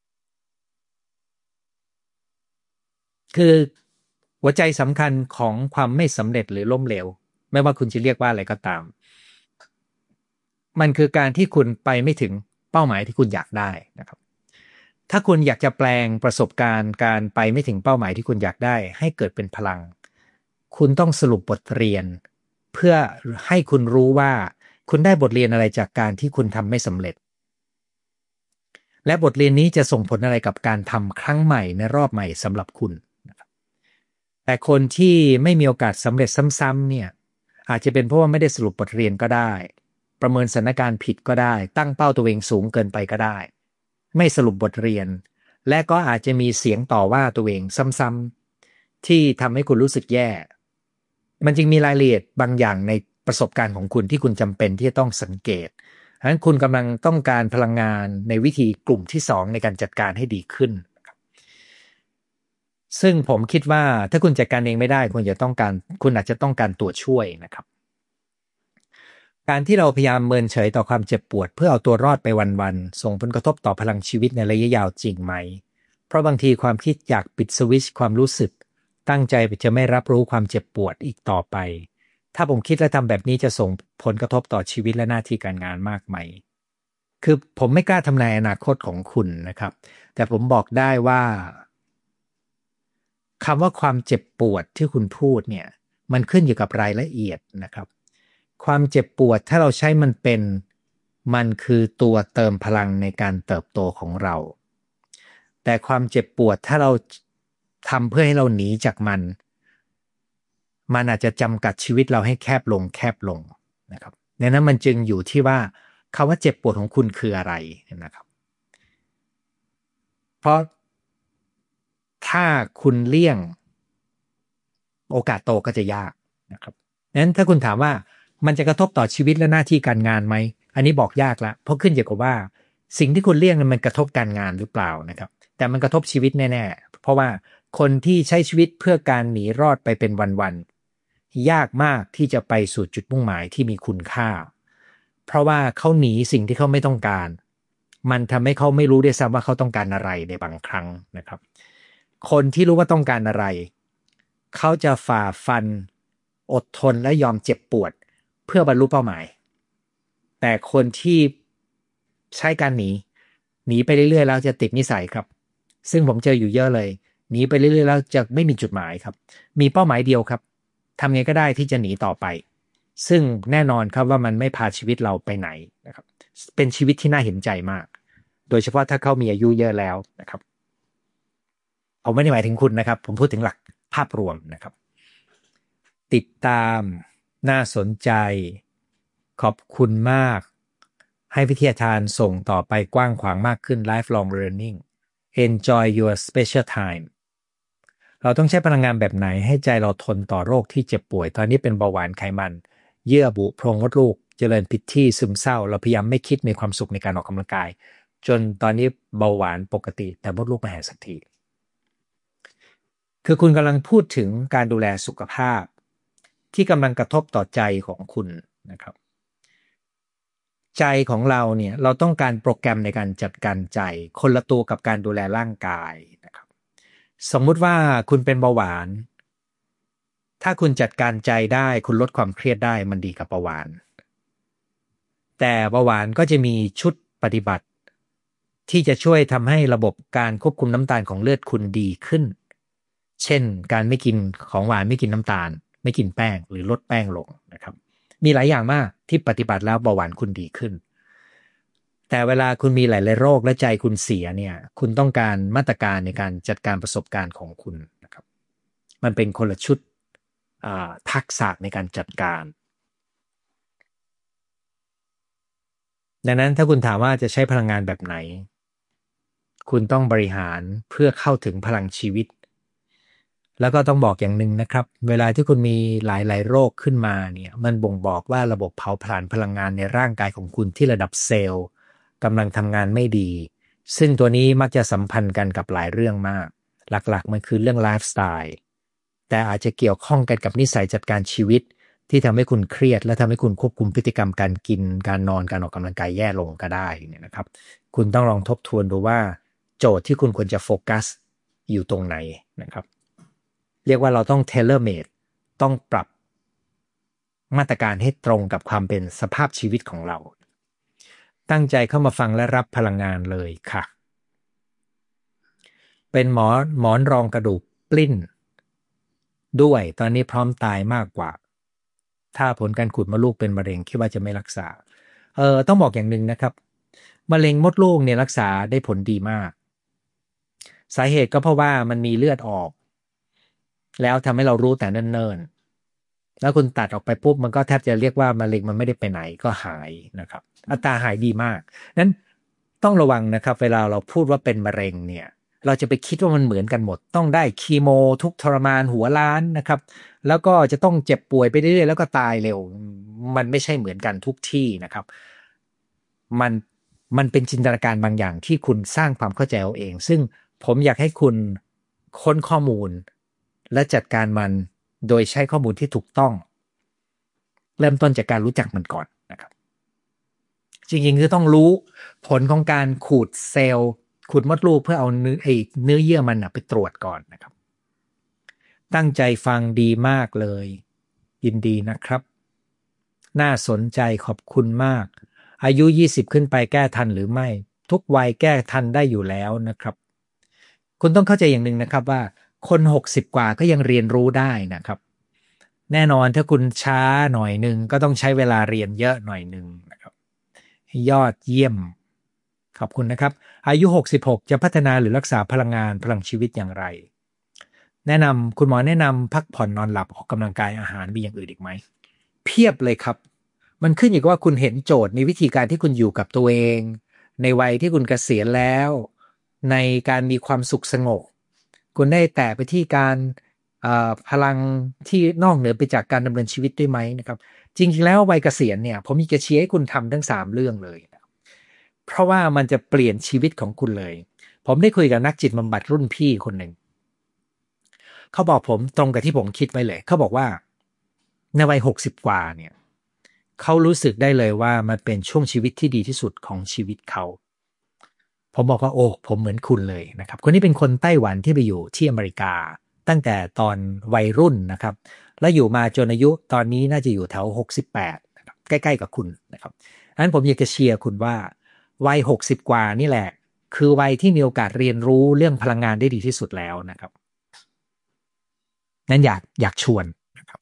คือหัวใจสำคัญของความไม่สำเร็จหรือล้มเหลวไม่ว่าคุณจะเรียกว่าอะไรก็ตามมันคือการที่คุณไปไม่ถึงเป้าหมายที่คุณอยากได้นะครับถ้าคุณอยากจะแปลงประสบการณ์การไปไม่ถึงเป้าหมายที่คุณอยากได้ให้เกิดเป็นพลังคุณต้องสรุปบทเรียนเพื่อให้คุณรู้ว่าคุณได้บทเรียนอะไรจากการที่คุณทำไม่สำเร็จและบทเรียนนี้จะส่งผลอะไรกับการทำครั้งใหม่ในรอบใหม่สำหรับคุณแต่คนที่ไม่มีโอกาสสำเร็จซ้ำๆเนี่ยอาจจะเป็นเพราะว่าไม่ได้สรุปบทเรียนก็ได้ประเมินสถานการณ์ผิดก็ได้ตั้งเป้าตัวเองสูงเกินไปก็ได้ไม่สรุปบทเรียนและก็อาจจะมีเสียงต่อว่าตัวเองซ้ำๆที่ทำให้คุณรู้สึกแย่มันจึงมีรายละเอียดบางอย่างในประสบการณ์ของคุณที่คุณจำเป็นที่จะต้องสังเกตฉะนั้นคุณกำลังต้องการพลังงานในวิธีกลุ่มที่สองในการจัดการให้ดีขึ้นซึ่งผมคิดว่าถ้าคุณจัดการเองไม่ได้คุณจะต้องการคุณอาจจะต้องการตัวช่วยนะครับการที่เราพยายามเมินเฉยต่อความเจ็บปวดเพื่อเอาตัวรอดไปวันๆส่งผลกระทบต่อพลังชีวิตในระยะยาวจริงไหมเพราะบางทีความคิดอยากปิดสวิตช์ความรู้สึกตั้งใจจะไม่รับรู้ความเจ็บปวดอีกต่อไปถ้าผมคิดและทำแบบนี้จะส่งผลกระทบต่อชีวิตและหน้าที่การงานมากไหมคือผมไม่กล้าทำนายอนาคตของคุณนะครับแต่ผมบอกได้ว่าคำว่าความเจ็บปวดที่คุณพูดเนี่ยมันขึ้นอยู่กับรายละเอียดนะครับความเจ็บปวดถ้าเราใช้มันเป็นมันคือตัวเติมพลังในการเติบโตของเราแต่ความเจ็บปวดถ้าเราทำเพื่อให้เราหนีจากมันมันอาจจะจำกัดชีวิตเราให้แคบลงแคบลงนะครับดังนั้นมันจึงอยู่ที่ว่าคำว่าเจ็บปวดของคุณคืออะไรนะครับเพราะถ้าคุณเลี่ยงโอกาสโตก็จะยากนะครับนั้นถ้าคุณถามว่ามันจะกระทบต่อชีวิตและหน้าที่การงานไหมอันนี้บอกยากละเพราะขึ้นอยู่กับว่าสิ่งที่คุณเลี่ยงมันกระทบการงานหรือเปล่านะครับแต่มันกระทบชีวิตแน่ๆเพราะว่าคนที่ใช้ชีวิตเพื่อการหนีรอดไปเป็นวันๆยากมากที่จะไปสู่จุดมุ่งหมายที่มีคุณค่าเพราะว่าเขาหนีสิ่งที่เขาไม่ต้องการมันทำให้เขาไม่รู้ด้วยซ้ำว่าเขาต้องการอะไรในบางครั้งนะครับคนที่รู้ว่าต้องการอะไรเขาจะฝ่าฟันอดทนและยอมเจ็บปวดเพื่อบรรลุเป้าหมายแต่คนที่ใช้การหนีหนีไปเรื่อยๆแล้วจะติดนิสัยครับซึ่งผมเจออยู่เยอะเลยหนีไปเรื่อยๆแล้วจะไม่มีจุดหมายครับมีเป้าหมายเดียวครับทำไงก็ได้ที่จะหนีต่อไปซึ่งแน่นอนครับว่ามันไม่พาชีวิตเราไปไหนนะครับเป็นชีวิตที่น่าเห็นใจมากโดยเฉพาะถ้าเขามีอายุเยอะแล้วนะครับเอาไม่ได้หมายถึงคุณนะครับผมพูดถึงหลักภาพรวมนะครับติดตามน่าสนใจขอบคุณมากให้วิทยาทานส่งต่อไปกว้างขวางมากขึ้น lifelong learning enjoy your special time เราต้องใช้พลังงานแบบไหนให้ใจเราทนต่อโรคที่เจ็บป่วยตอนนี้เป็นเบาหวานไขมันเยื่อบุโพรงมดลูกเจริญผิดที่ซึมเศร้าเราพยายามไม่คิดมีความสุขในการออกกำลังกายจนตอนนี้เบาหวานปกติแต่มดลูกไม่หายสักทีคือคุณกำลังพูดถึงการดูแลสุขภาพที่กำลังกระทบต่อใจของคุณนะครับใจของเราเนี่ยเราต้องการโปรแกรมในการจัดการใจคนละตัวกับการดูแลร่างกายนะครับสมมุติว่าคุณเป็นเบาหวานถ้าคุณจัดการใจได้คุณลดความเครียดได้มันดีกับเบาหวานแต่เบาหวานก็จะมีชุดปฏิบัติที่จะช่วยทำให้ระบบการควบคุมน้ำตาลของเลือดคุณดีขึ้นเช่นการไม่กินของหวานไม่กินน้ำตาลไม่กินแป้งหรือลดแป้งลงนะครับมีหลายอย่างมากที่ปฏิบัติแล้วเบาหวานคุณดีขึ้นแต่เวลาคุณมีหลายๆโรคและใจคุณเสียเนี่ยคุณต้องการมาตรการในการจัดการประสบการณ์ของคุณนะครับมันเป็นคนละชุดทักษะในการจัดการดังนั้นถ้าคุณถามว่าจะใช้พลังงานแบบไหนคุณต้องบริหารเพื่อเข้าถึงพลังชีวิตแล้วก็ต้องบอกอย่างหนึ่งนะครับเวลาที่คุณมีหลายๆโรคขึ้นมาเนี่ยมันบ่งบอกว่าระบบเผาผลาญพลังงานในร่างกายของคุณที่ระดับเซลล์กำลังทำงานไม่ดีซึ่งตัวนี้มักจะสัมพันธ์กันกับหลายเรื่องมากหลักๆมันคือเรื่องไลฟ์สไตล์แต่อาจจะเกี่ยวข้องกันกับนิสัยจัดการชีวิตที่ทำให้คุณเครียดและทำให้คุณควบคุมพฤติกรรมการกินการนอนการออกกำลังกายแย่ลงก็ได้เนี่ยนะครับคุณต้องลองทบทวนดูว่าโจทย์ที่คุณควรจะโฟกัสอยู่ตรงไหนนะครับเรียกว่าเราต้อง tailor made ต้องปรับมาตรการให้ตรงกับความเป็นสภาพชีวิตของเราตั้งใจเข้ามาฟังและรับพลังงานเลยค่ะเป็นหมอหมอนรองกระดูกปลิ้นด้วยตอนนี้พร้อมตายมากกว่าถ้าผลการขูดมดลูกเป็นมะเร็งคิดว่าจะไม่รักษาเออต้องบอกอย่างหนึ่งนะครับมะเร็งมดลูกเนี่ยรักษาได้ผลดีมากสาเหตุก็เพราะว่ามันมีเลือดออกแล้วทำให้เรารู้แต่เนิ่นๆแล้วคุณตัดออกไปปุ๊บมันก็แทบจะเรียกว่ามะเร็งมันไม่ได้ไปไหนก็หายนะครับอัตราหายดีมากนั้นต้องระวังนะครับเวลาเราพูดว่าเป็นมะเร็งเนี่ยเราจะไปคิดว่ามันเหมือนกันหมดต้องได้คีโมทุกทรมานหัวล้านนะครับแล้วก็จะต้องเจ็บป่วยไปเรื่อยๆแล้วก็ตายเร็วมันไม่ใช่เหมือนกันทุกที่นะครับมันมันเป็นจินตนาการบางอย่างที่คุณสร้างความเข้าใจเอาเองซึ่งผมอยากให้คุณค้นข้อมูลและจัดการมันโดยใช้ข้อมูลที่ถูกต้องเริ่มต้นจากการรู้จักมันก่อนนะครับจริงๆคือต้องรู้ผลของการขูดเซลล์ขูดมดลูกเพื่อเอาเนื้อไอ้เนื้อเยื่อมันไปตรวจก่อนนะครับตั้งใจฟังดีมากเลยยินดีนะครับน่าสนใจขอบคุณมากอายุยี่สิบขึ้นไปแก้ทันหรือไม่ทุกวัยแก้ทันได้อยู่แล้วนะครับคุณต้องเข้าใจอย่างหนึ่งนะครับว่าคนหกสิบกว่าก็ยังเรียนรู้ได้นะครับแน่นอนถ้าคุณช้าหน่อยหนึ่งก็ต้องใช้เวลาเรียนเยอะหน่อยหนึ่งนะครับยอดเยี่ยมขอบคุณนะครับอายุหกสิบหกจะพัฒนาหรือรักษาพลังงานพลังชีวิตอย่างไรแนะนำคุณหมอแนะนำพักผ่อนนอนหลับออกกำลังกายอาหารมีอย่างอื่นอีกไหมเพียบเลยครับมันขึ้นอยู่กับว่าคุณเห็นโจทย์ในวิธีการที่คุณอยู่กับตัวเองในวัยที่คุณเกษียณแล้วในการมีความสุขสงบคุณได้แตะไปที่การพลังที่นอกเหนือไปจากการดำเนินชีวิตด้วยไหมนะครับจริงๆแล้ววัยเกษียณเนี่ยผมมีจะเชียร์ให้คุณทำทั้งสามเรื่องเลยเพราะว่ามันจะเปลี่ยนชีวิตของคุณเลยผมได้คุยกับนักจิตบำบัดรุ่นพี่คนหนึ่งเขาบอกผมตรงกับที่ผมคิดไว้เลยเขาบอกว่าในวัยหกสิบกว่าเนี่ยเขารู้สึกได้เลยว่ามันเป็นช่วงชีวิตที่ดีที่สุดของชีวิตเขาผมบอกว่าโอ้ผมเหมือนคุณเลยนะครับคนนี้เป็นคนไต้หวันที่ไปอยู่ที่อเมริกาตั้งแต่ตอนวัยรุ่นนะครับและอยู่มาจนอายุตอนนี้น่าจะอยู่แถวหกสิบแปดนะครับใกล้ๆกับคุณนะครับดังนั้นผมอยากจะเชียร์คุณว่าวัยหกสิบกว่านี่แหละคือวัยที่มีโอกาสเรียนรู้เรื่องพลังงานได้ดีที่สุดแล้วนะครับนั้นอยากอยากชวนนะครับ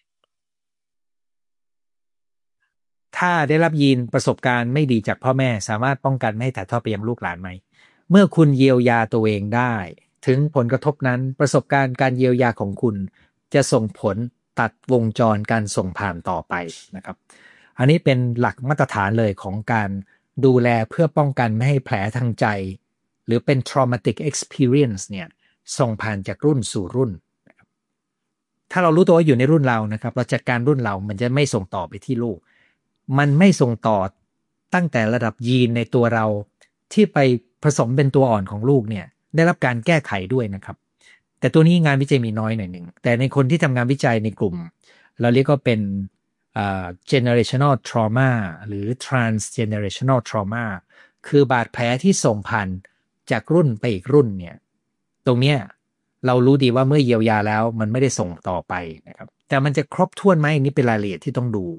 ถ้าได้รับยีนประสบการณ์ไม่ดีจากพ่อแม่สามารถป้องกันไม่ให้ถ่ายทอดไปยังลูกหลานไหมเมื่อคุณเยียวยาตัวเองได้ถึงผลกระทบนั้นประสบการณ์การเยียวยาของคุณจะส่งผลตัดวงจรการส่งผ่านต่อไปนะครับอันนี้เป็นหลักมาตรฐานเลยของการดูแลเพื่อป้องกันไม่ให้แผลทางใจหรือเป็น traumatic experience เนี่ยส่งผ่านจากรุ่นสู่รุ่นถ้าเรารู้ตัวว่าอยู่ในรุ่นเรานะครับเราจัดการรุ่นเรามันจะไม่ส่งต่อไปที่ลูกมันไม่ส่งต่อตั้งแต่ระดับยีนในตัวเราที่ไปผสมเป็นตัวอ่อนของลูกเนี่ยได้รับการแก้ไขด้วยนะครับแต่ตัวนี้งานวิจัยมีน้อยหน่อยหนึ่งแต่ในคนที่ทำงานวิจัยในกลุ่มเราเรียกก็เป็น uh, generational trauma หรือ transgenerational trauma คือบาดแผลที่ส่งผ่านจากรุ่นไปอีกรุ่นเนี่ยตรงเนี้ยเรารู้ดีว่าเมื่อเยียวยาแล้วมันไม่ได้ส่งต่อไปนะครับแต่มันจะครบถ้วนไหมนี่เป็นรายละเอียดที่ต้องดู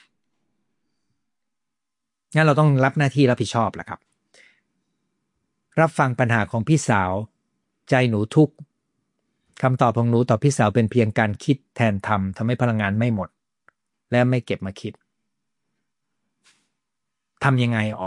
งั้นเราต้องรับหน้าที่รับผิดชอบแหละครับรับฟังปัญหาของพี่สาวใจหนูทุกข์คำตอบของหนูต่อพี่สาวเป็นเพียงการคิดแทนทำทำให้พลังงานไม่หมดและไม่เก็บมาคิดทำยังไงอ๋อ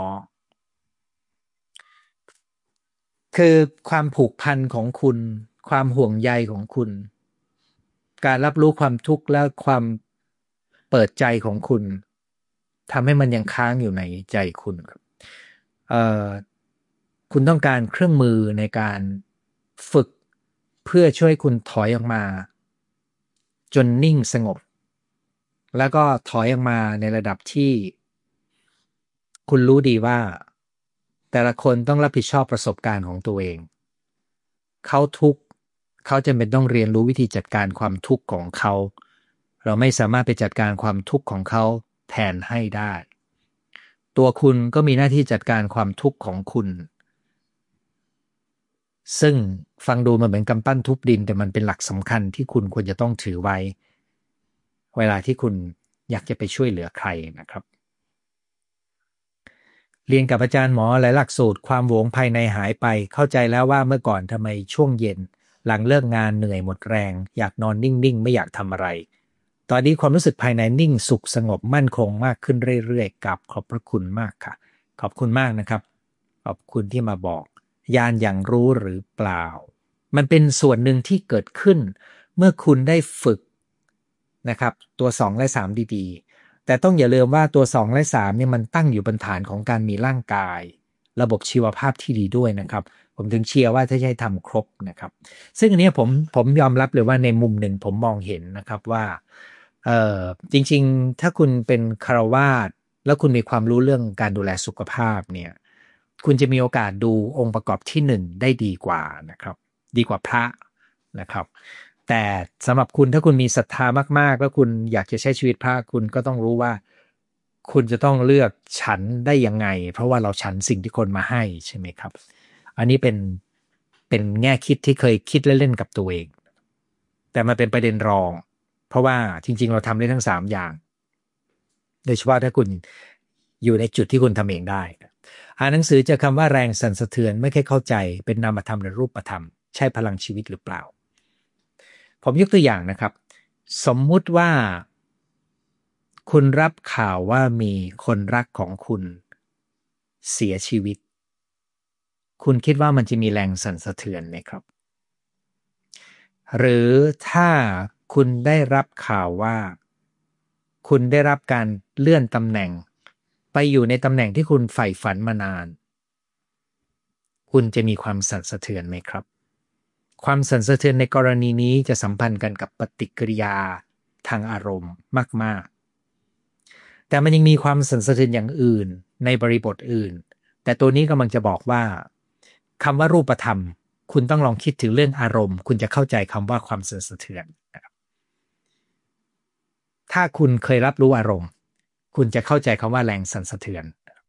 คือความผูกพันของคุณความห่วงใยของคุณการรับรู้ความทุกข์และความเปิดใจของคุณทำให้มันยังค้างอยู่ในใจคุณครับเอ่อคุณต้องการเครื่องมือในการฝึกเพื่อช่วยคุณถอยออกมาจนนิ่งสงบแล้วก็ถอยออกมาในระดับที่คุณรู้ดีว่าแต่ละคนต้องรับผิดชอบประสบการณ์ของตัวเองเขาทุกข์เขาจำเป็นต้องเรียนรู้วิธีจัดการความทุกข์ของเขาเราไม่สามารถไปจัดการความทุกข์ของเขาแทนให้ได้ตัวคุณก็มีหน้าที่จัดการความทุกข์ของคุณซึ่งฟังดูมันเหมือนกำปั้นทุบดินแต่มันเป็นหลักสำคัญที่คุณควรจะต้องถือไว้เวลาที่คุณอยากจะไปช่วยเหลือใครนะครับเรียนกับอาจารย์หมอหลายหลักสูตรความโหวงภายในหายไปเข้าใจแล้วว่าเมื่อก่อนทำไมช่วงเย็นหลังเลิกงานเหนื่อยหมดแรงอยากนอนนิ่งๆไม่อยากทำอะไรตอนนี้ความรู้สึกภายในนิ่งสุขสงบมั่นคงมากขึ้นเรื่อยๆกับขอบพระคุณมากค่ะขอบคุณมากนะครับขอบคุณที่มาบอกญาณอย่างรู้หรือเปล่ามันเป็นส่วนหนึ่งที่เกิดขึ้นเมื่อคุณได้ฝึกนะครับตัวสองและสามดีๆแต่ต้องอย่าลืมว่าตัวสองและสามเนี่ยมันตั้งอยู่บนฐานของการมีร่างกายระบบชีวภาพที่ดีด้วยนะครับผมถึงเชียร์ว่าถ้าจะให้ทำครบนะครับซึ่งอันนี้ผมผมยอมรับเลยว่าในมุมหนึ่งผมมองเห็นนะครับว่าเอ่อจริงๆถ้าคุณเป็นฆราวาสแล้วคุณมีความรู้เรื่องการดูแลสุขภาพเนี่ยคุณจะมีโอกาสดูองค์ประกอบที่หนึ่งได้ดีกว่านะครับดีกว่าพระนะครับแต่สำหรับคุณถ้าคุณมีศรัทธามากๆแล้วคุณอยากจะใช้ชีวิตพระคุณก็ต้องรู้ว่าคุณจะต้องเลือกฉันได้ยังไงเพราะว่าเราฉันสิ่งที่คนมาให้ใช่ไหมครับอันนี้เป็นเป็นแง่คิดที่เคยคิดเล่นๆกับตัวเองแต่มันเป็นประเด็นรองเพราะว่าจริงๆเราทำได้ทั้งสามอย่างโดยเฉพาะถ้าคุณอยู่ในจุดที่คุณทำเองได้อ่านหนังสือเจอคำว่าแรงสั่นสะเทือนไม่แค่เข้าใจเป็นนามธรรมหรือรูปธรรมใช่พลังชีวิตหรือเปล่าผมยกตัวอย่างนะครับสมมุติว่าคุณรับข่าวว่ามีคนรักของคุณเสียชีวิตคุณคิดว่ามันจะมีแรงสั่นสะเทือนไหมครับหรือถ้าคุณได้รับข่าวว่าคุณได้รับการเลื่อนตำแหน่งไปอยู่ในตำแหน่งที่คุณใฝ่ฝันมานานคุณจะมีความสั่นสะเทือนไหมครับความสั่นสะเทือนในกรณีนี้จะสัมพันธ์กันกับปฏิกิริยาทางอารมณ์มากๆแต่มันยังมีความสั่นสะเทือนอย่างอื่นในบริบทอื่นแต่ตัวนี้กำลังจะบอกว่าคำว่ารูปธรรมคุณต้องลองคิดถึงเรื่องอารมณ์คุณจะเข้าใจคำว่าความสั่นสะเทือนถ้าคุณเคยรับรู้อารมณ์คุณจะเข้าใจคำว่าแรงสั่นสะเทือน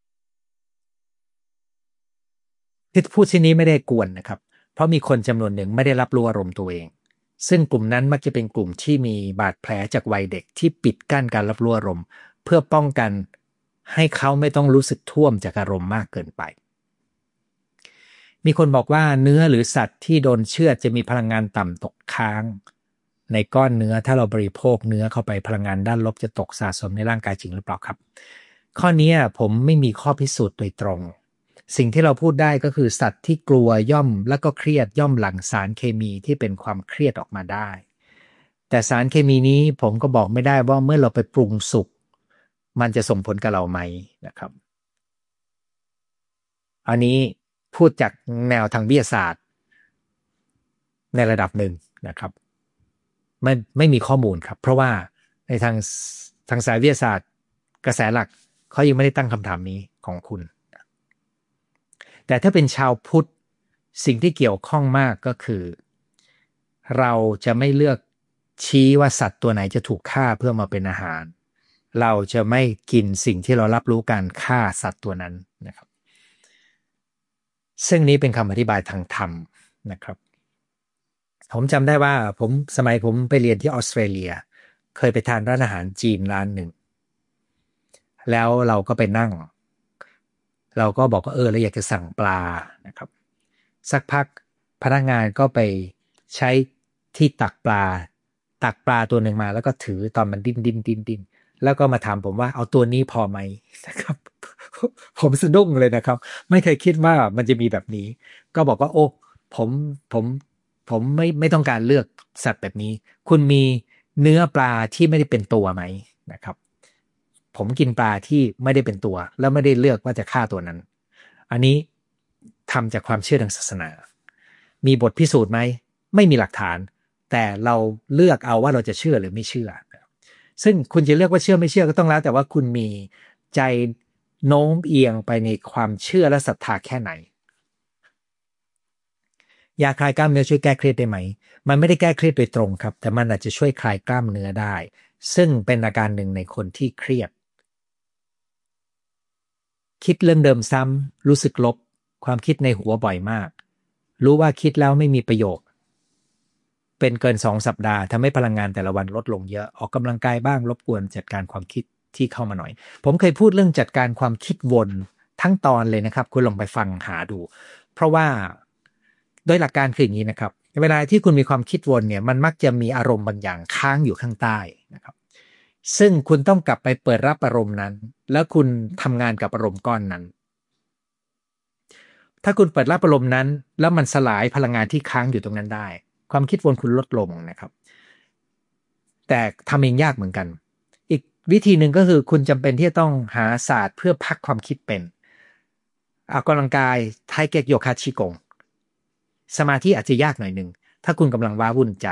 ที่พูดที่นี้ไม่ได้กวนนะครับเพราะมีคนจำนวนหนึ่งไม่ได้รับรู้อารมณ์ตัวเองซึ่งกลุ่มนั้นมักจะเป็นกลุ่มที่มีบาดแผลจากวัยเด็กที่ปิดกั้นการรับรู้อารมณ์เพื่อป้องกันให้เขาไม่ต้องรู้สึกท่วมจากอารมณ์มากเกินไปมีคนบอกว่าเนื้อหรือสัตว์ที่โดนเชือดจะมีพลังงานต่ำตกค้างในก้อนเนื้อถ้าเราบริโภคเนื้อเข้าไปพลังงานด้านลบจะตกสะสมในร่างกายจริงหรือเปล่าครับข้อนี้ผมไม่มีข้อพิสูจน์โดยตรงสิ่งที่เราพูดได้ก็คือสัตว์ที่กลัวย่อมและก็เครียดย่อมหลั่งสารเคมีที่เป็นความเครียดออกมาได้แต่สารเคมีนี้ผมก็บอกไม่ได้ว่าเมื่อเราไปปรุงสุกมันจะส่งผลกับเราไหมนะครับอันนี้พูดจากแนวทางวิทยาศาสตร์ในระดับหนึ่งนะครับไม่ไม่มีข้อมูลครับเพราะว่าในทางทางสายวิทยาศาสตร์กระแสหลักเขายังไม่ได้ตั้งคำถามนี้ของคุณแต่ถ้าเป็นชาวพุทธสิ่งที่เกี่ยวข้องมากก็คือเราจะไม่เลือกชี้ว่าสัตว์ตัวไหนจะถูกฆ่าเพื่อมาเป็นอาหารเราจะไม่กินสิ่งที่เรารับรู้การฆ่าสัตว์ตัวนั้นนะครับซึ่งนี้เป็นคำอธิบายทางธรรมนะครับผมจำได้ว่าผมสมัยผมไปเรียนที่ออสเตรเลียเคยไปทานร้านอาหารจีนร้านหนึ่งแล้วเราก็ไปนั่งเราก็บอกว่าเออเราอยากจะสั่งปลานะครับสักพักพนักงานก็ไปใช้ที่ตักปลาตักปลาตัวหนึ่งมาแล้วก็ถือตอนมันดิ้นดิ้นดิ้นดิ้นแล้วก็มาถามผมว่าเอาตัวนี้พอไหมนะครับผมสะดุ้งเลยนะครับไม่เคยคิดว่ามันจะมีแบบนี้ก็บอกว่าโอ้ผมผมผมไม่ไม่ต้องการเลือกสัตว์แบบนี้คุณมีเนื้อปลาที่ไม่ได้เป็นตัวไหมนะครับผมกินปลาที่ไม่ได้เป็นตัวแล้วไม่ได้เลือกว่าจะฆ่าตัวนั้นอันนี้ทำจากความเชื่อทางศาสนามีบทพิสูจน์ไหมไม่มีหลักฐานแต่เราเลือกเอาว่าเราจะเชื่อหรือไม่เชื่อซึ่งคุณจะเลือกว่าเชื่อไม่เชื่อก็ต้องแล้วแต่ว่าคุณมีใจโน้มเอียงไปในความเชื่อและศรัทธาแค่ไหนยาคลายกล้ามเนื้อช่วยแก้เครียดได้ไหมมันไม่ได้แก้เครียดโดยตรงครับแต่มันอาจจะช่วยคลายกล้ามเนื้อได้ซึ่งเป็นอาการหนึ่งในคนที่เครียดคิดเรื่องเดิมซ้ำรู้สึกลบความคิดในหัวบ่อยมากรู้ว่าคิดแล้วไม่มีประโยชน์เป็นเกินสองสัปดาห์ทำให้พลังงานแต่ละวันลดลงเยอะออกกำลังกายบ้างรบกวนจัดการความคิดที่เข้ามาหน่อยผมเคยพูดเรื่องจัดการความคิดวนทั้งตอนเลยนะครับคุณลองไปฟังหาดูเพราะว่าโดยหลักการคืออย่างนี้นะครับเวลาที่คุณมีความคิดวนเนี่ยมันมักจะมีอารมณ์บางอย่างค้างอยู่ข้างใต้นะครับซึ่งคุณต้องกลับไปเปิดรับอารมณ์นั้นแล้วคุณทำงานกับอารมณ์ก้อนนั้นถ้าคุณเปิดรับอารมณ์นั้นแล้วมันสลายพลังงานที่ค้างอยู่ตรงนั้นได้ความคิดวนคุณลดลงนะครับแต่ทำเองยากเหมือนกันอีกวิธีหนึ่งก็คือคุณจำเป็นที่จะต้องหาศาสตร์เพื่อพักความคิดเป็นออกกำลังกายไทเก๊กโยคะชิกงสมาธิอาจจะยากหน่อยหนึ่งถ้าคุณกำลังว้าวุ่นใจ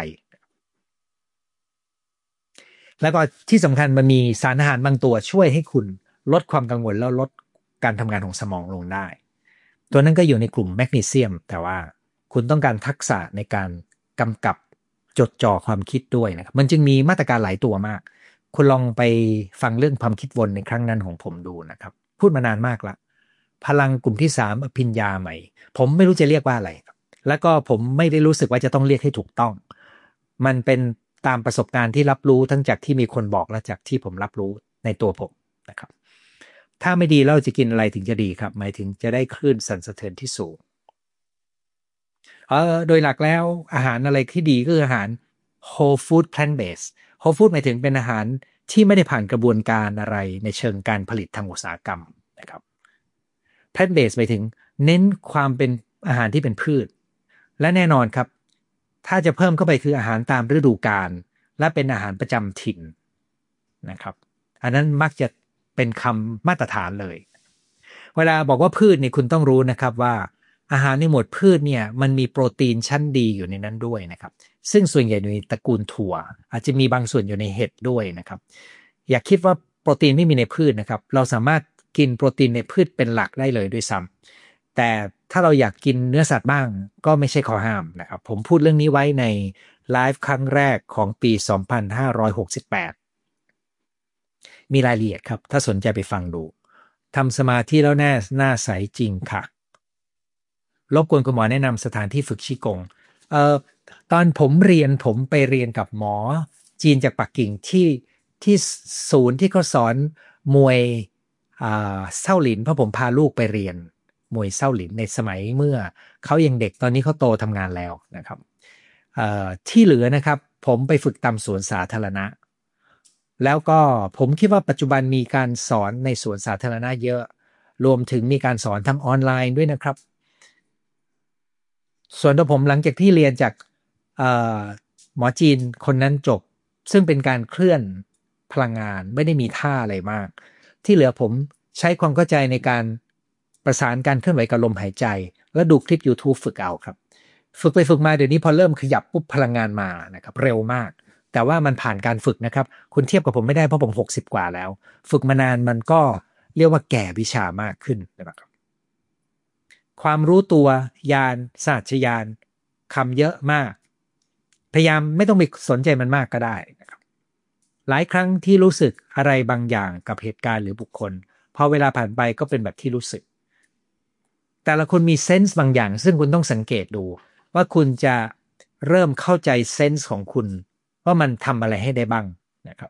แล้วก็ที่สำคัญมันมีสารอาหารบางตัวช่วยให้คุณลดความกังวลแล้วลดการทำงานของสมองลงได้ตัวนั้นก็อยู่ในกลุ่มแมกนีเซียมแต่ว่าคุณต้องการทักษะในการกำกับจดจ่อความคิดด้วยนะครับมันจึงมีมาตรการหลายตัวมากคุณลองไปฟังเรื่องความคิดวนในครั้งนั้นของผมดูนะครับพูดมานานมากละพลังกลุ่มที่สามอภิญญาใหม่ผมไม่รู้จะเรียกว่าอะไรแล้วก็ผมไม่ได้รู้สึกว่าจะต้องเรียกให้ถูกต้องมันเป็นตามประสบการณ์ที่รับรู้ทั้งจากที่มีคนบอกและจากที่ผมรับรู้ในตัวผมนะครับถ้าไม่ดีเราจะกินอะไรถึงจะดีครับหมายถึงจะได้คลื่นสั่นสะเทือนที่สูงเออโดยหลักแล้วอาหารอะไรที่ดีก็คืออาหาร whole food plant based whole food หมายถึงเป็นอาหารที่ไม่ได้ผ่านกระบวนการอะไรในเชิงการผลิตทางอุตสาหกรรมนะครับ plant based หมายถึงเน้นความเป็นอาหารที่เป็นพืชและแน่นอนครับถ้าจะเพิ่มเข้าไปคืออาหารตามฤดูกาลและเป็นอาหารประจำถิ่นนะครับอันนั้นมักจะเป็นคำมาตรฐานเลยเวลาบอกว่าพืชเนี่ยคุณต้องรู้นะครับว่าอาหารในหมวดพืชเนี่ยมันมีโปรตีนชั้นดีอยู่ในนั้นด้วยนะครับซึ่งส่วนใหญ่อยู่ในตระกูลถั่วอาจจะมีบางส่วนอยู่ในเห็ดด้วยนะครับอย่าคิดว่าโปรตีนไม่มีในพืชนะครับเราสามารถกินโปรตีนในพืชเป็นหลักได้เลยด้วยซ้ำแต่ถ้าเราอยากกินเนื้อสัตว์บ้างก็ไม่ใช่ข้อห้ามนะครับผมพูดเรื่องนี้ไว้ในไลฟ์ครั้งแรกของปีสองพันห้าร้อยหกสิบแปดมีรายละเอียดครับถ้าสนใจไปฟังดูทำสมาธิแล้วแน่หน้าใสจริงค่ะรบกวนคุณหมอแนะนำสถานที่ฝึกชีกงเอ่อตอนผมเรียนผมไปเรียนกับหมอจีนจากปักกิ่งที่ที่ศูนย์ที่เขาสอนมวยอ่าเซ้าหลินเพราะผมพาลูกไปเรียนมวยเซ้าหลินในสมัยเมื่อเขายังเด็กตอนนี้เขาโตทำงานแล้วนะครับเอ่อที่เหลือนะครับผมไปฝึกตามสวนสาธารณะแล้วก็ผมคิดว่าปัจจุบันมีการสอนในสวนสาธารณะเยอะรวมถึงมีการสอนทางออนไลน์ด้วยนะครับส่วนตัวผมหลังจากที่เรียนจากหมอจีนคนนั้นจบซึ่งเป็นการเคลื่อนพลังงานไม่ได้มีท่าอะไรมากที่เหลือผมใช้ความเข้าใจในการประสานการเคลื่อนไหวกับลมหายใจแล้วดูคลิป YouTube ฝึกเอาครับฝึกไปฝึกมาเดี๋ยวนี้พอเริ่มขยับปุ๊บพลังงานมานะครับเร็วมากแต่ว่ามันผ่านการฝึกนะครับคุณเทียบกับผมไม่ได้เพราะผมหกสิบกว่าแล้วฝึกมานานมันก็เรียกว่าแก่วิชามากขึ้นนะครับความรู้ตัวญาณสัจญาณคำเยอะมากพยายามไม่ต้องไปสนใจมันมากก็ได้นะครับหลายครั้งที่รู้สึกอะไรบางอย่างกับเหตุการณ์หรือบุคคลพอเวลาผ่านไปก็เป็นแบบที่รู้สึกแต่ละคนมีเซนส์บางอย่างซึ่งคุณต้องสังเกตดูว่าคุณจะเริ่มเข้าใจเซนส์ของคุณว่ามันทำอะไรให้ได้บ้างนะครับ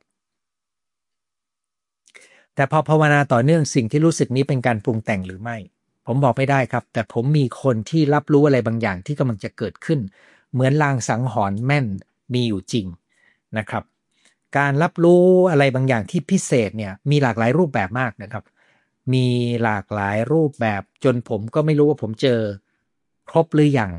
แต่พอภาวนาต่อเนื่องสิ่งที่รู้สึกนี้เป็นการปรุงแต่งหรือไม่ผมบอกไม่ได้ครับแต่ผมมีคนที่รับรู้อะไรบางอย่างที่กำลังจะเกิดขึ้นเหมือนลางสังหรณ์แม่นมีอยู่จริงนะครับการรับรู้อะไรบางอย่างที่พิเศษเนี่ยมีหลากหลายรูปแบบมากนะครับมีหลากหลายรูปแบบจนผมก็ไม่รู้ว่าผมเจอครบหรือยัง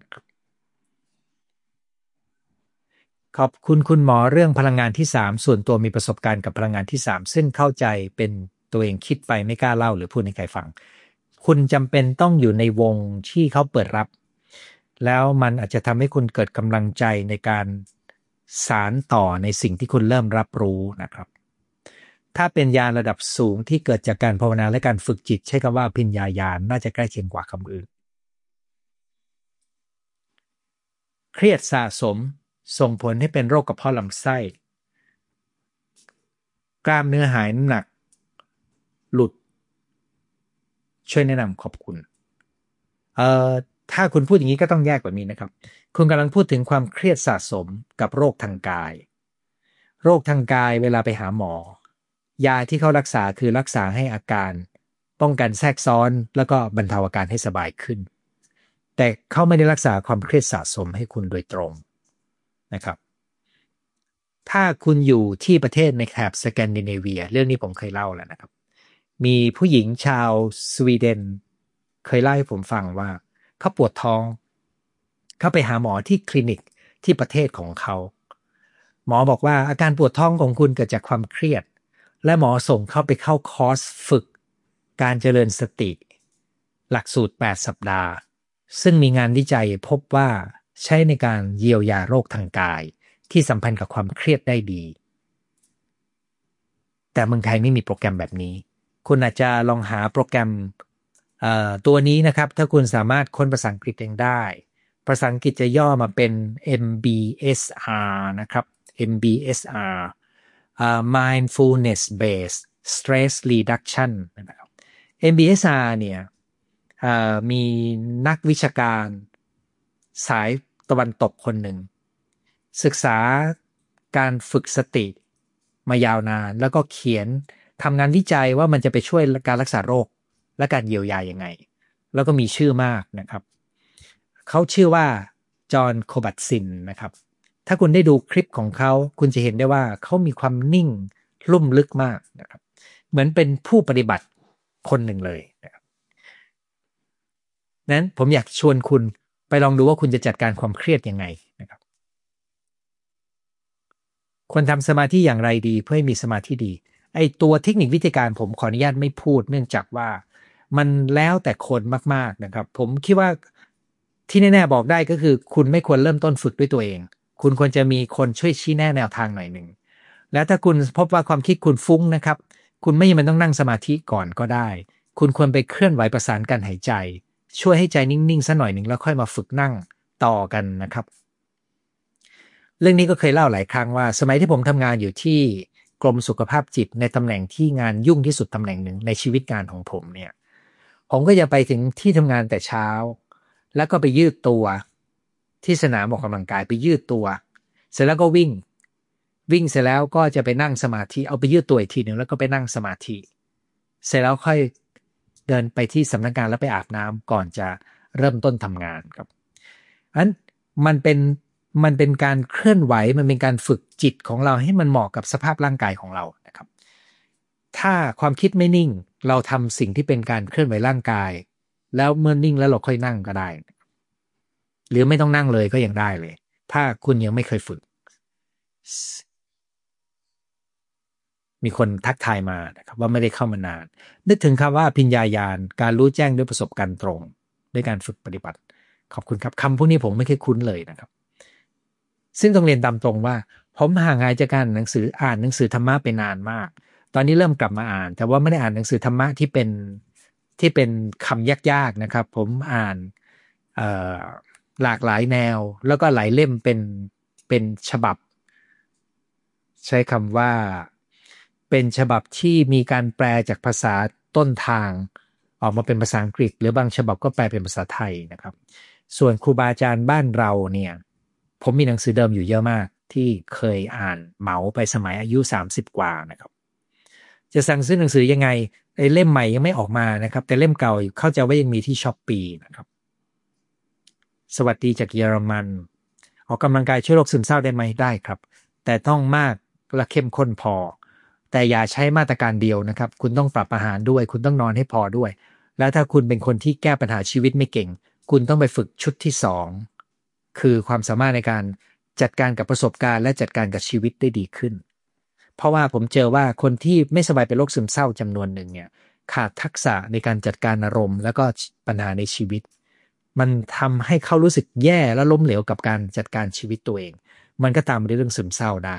ขอบคุณคุณหมอเรื่องพลังงานที่สามส่วนตัวมีประสบการณ์กับพลังงานที่สามซึ่งเข้าใจเป็นตัวเองคิดไปไม่กล้าเล่าหรือพูดให้ใครฟังคุณจำเป็นต้องอยู่ในวงที่เขาเปิดรับแล้วมันอาจจะทำให้คุณเกิดกำลังใจในการสานต่อในสิ่งที่คุณเริ่มรับรู้นะครับถ้าเป็นญาณระดับสูงที่เกิดจากการภาวนาและการฝึกจิตใช้คำว่าพิญญาญาณน่าจะใกล้เคียงกว่าคำอื่นเครียดสะสมส่งผลให้เป็นโรคกระเพาะลำไส้กล้ามเนื้อหายน้ำหนักหลุดช่วยแนะนำขอบคุณเอ่อถ้าคุณพูดอย่างนี้ก็ต้องแยกแบบนี้นะครับคุณกำลังพูดถึงความเครียดสะสมกับโรคทางกายโรคทางกายเวลาไปหาหมอยาที่เขารักษาคือรักษาให้อาการป้องกันแทรกซ้อนแล้วก็บรรเทาอาการให้สบายขึ้นแต่เขาไม่ได้รักษาความเครียดสะสมให้คุณโดยตรงนะครับถ้าคุณอยู่ที่ประเทศในแถบสแกนดิเนเวียเรื่องนี้ผมเคยเล่าแล้วนะครับมีผู้หญิงชาวสวีเดนเคยเล่าให้ผมฟังว่าเขาปวดท้องเขาไปหาหมอที่คลินิกที่ประเทศของเขาหมอบอกว่าอาการปวดท้องของคุณเกิดจากความเครียดและหมอส่งเข้าไปเข้าคอร์สฝึกการเจริญสติหลักสูตรแปดสัปดาห์ซึ่งมีงานวิจัยพบว่าใช้ในการเยียวยาโรคทางกายที่สัมพันธ์กับความเครียดได้ดีแต่เมืองไทยไม่มีโปรแกรมแบบนี้คุณอาจจะลองหาโปรแกรมเอ่อตัวนี้นะครับถ้าคุณสามารถค้นภาษาอังกฤษเองได้ภาษาอังกฤษจะย่อมาเป็น เอ็ม บี เอส อาร์ นะครับ เอ็ม บี เอส อาร์ อ่า mindfulness based stress reduction นะครับ เอ็ม บี เอส อาร์ เนี่ยอ่ามีนักวิชาการสายตะวันตกคนหนึ่งศึกษาการฝึกสติมายาวนานแล้วก็เขียนทำงานวิจัยว่ามันจะไปช่วยการรักษาโรคและการเยียวยายังไงแล้วก็มีชื่อมากนะครับเขาชื่อว่าจอห์นโคบัตซินนะครับถ้าคุณได้ดูคลิปของเขาคุณจะเห็นได้ว่าเขามีความนิ่งลุ่มลึกมากนะครับเหมือนเป็นผู้ปฏิบัติคนหนึ่งเลยนะครับนั้นผมอยากชวนคุณไปลองดูว่าคุณจะจัดการความเครียดยังไงนะครับควรทำสมาธิอย่างไรดีเพื่อให้มีสมาธิดีไอตัวเทคนิควิธีการผมขออนุญาตไม่พูดเนื่องจากว่ามันแล้วแต่คนมากๆนะครับผมคิดว่าที่แน่ๆบอกได้ก็คือคุณไม่ควรเริ่มต้นฝึกด้วยตัวเองคุณควรจะมีคนช่วยชี้แนะแนวทางหน่อยหนึ่งแล้วถ้าคุณพบว่าความคิดคุณฟุ้งนะครับคุณไม่จำเป็นต้องนั่งสมาธิก่อนก็ได้คุณควรไปเคลื่อนไหวประสานการหายใจช่วยให้ใจนิ่งๆสักหน่อยหนึ่งแล้วค่อยมาฝึกนั่งต่อกันนะครับ เรื่องนี้ก็เคยเล่าหลายครั้งว่าสมัยที่ผมทำงานอยู่ที่กรมสุขภาพจิตในตำแหน่งที่งานยุ่งที่สุดตำแหน่งหนึ่งในชีวิตงานของผมเนี่ยผมก็จะไปถึงที่ทำงานแต่เช้าแล้วก็ไปยืดตัวที่สนามออกกำลังกายไปยืดตัวเสร็จแล้วก็วิ่งวิ่งเสร็จแล้วก็จะไปนั่งสมาธิเอาไปยืดตัวอีกทีหนึ่งแล้วก็ไปนั่งสมาธิเสร็จแล้วค่อยเดินไปที่สำนักงานแล้วไปอาบน้ำก่อนจะเริ่มต้นทำงานครับอันมันเป็นมันเป็นการเคลื่อนไหวมันเป็นการฝึกจิตของเราให้มันเหมาะกับสภาพร่างกายของเรานะครับถ้าความคิดไม่นิ่งเราทำสิ่งที่เป็นการเคลื่อนไหวร่างกายแล้วเมื่อนิ่งแล้วเราค่อยนั่งก็ได้หรือไม่ต้องนั่งเลยก็ยังได้เลยถ้าคุณยังไม่เคยฝึกมีคนทักทายมานะครับว่าไม่ได้เข้ามานานนึกถึงคำว่าพิญญาญาณการรู้แจ้งด้วยประสบการณ์ตรงด้วยการฝึกปฏิบัติขอบคุณครับคำพวกนี้ผมไม่เคยคุ้นเลยนะครับซึ่งต้องเรียนตามตรงว่าผมห่างหายจากการหนังสืออ่านหนังสือธรรมะไปนานมากตอนนี้เริ่มกลับมาอ่านแต่ว่าไม่ได้อ่านหนังสือธรรมะที่เป็นที่เป็นคำยากๆนะครับผมอ่านเอ่อหลากหลายแนวแล้วก็หลายเล่มเป็นเป็นฉบับใช้คำว่าเป็นฉบับที่มีการแปลจากภาษาต้นทางออกมาเป็นภาษาอังกฤษหรือบางฉบับก็แปลเป็นภาษาไทยนะครับส่วนครูบาอาจารย์บ้านเราเนี่ยผมมีหนังสือเดิมอยู่เยอะมากที่เคยอ่านเหมาไปสมัยอายุสามสิบกว่านะครับจะสั่งซื้อหนังสือยังไงไอ้เล่มใหม่ยังไม่ออกมานะครับแต่เล่มเก่าเข้าใจว่ายังมีที่ Shopee นะครับสวัสดีจากเยอรมันออกกำลังกายช่วยโรคซึมเศร้าได้ไหมได้ครับแต่ต้องมากและเข้มข้นพอแต่อย่าใช้มาตรการเดียวนะครับคุณต้องปรับอาหารด้วยคุณต้องนอนให้พอด้วยแล้วถ้าคุณเป็นคนที่แก้ปัญหาชีวิตไม่เก่งคุณต้องไปฝึกชุดที่สองคือความสามารถในการจัดการกับประสบการณ์และจัดการกับชีวิตได้ดีขึ้นเพราะว่าผมเจอว่าคนที่ไม่สบายเป็นโรคซึมเศร้าจำนวนหนึ่งเนี่ยขาดทักษะในการจัดการอารมณ์แล้วก็ปัญหาในชีวิตมันทำให้เขารู้สึกแย่และล้มเหลวกับการจัดการชีวิตตัวเองมันก็ตามมาด้วยเรื่องซึมเศร้าได้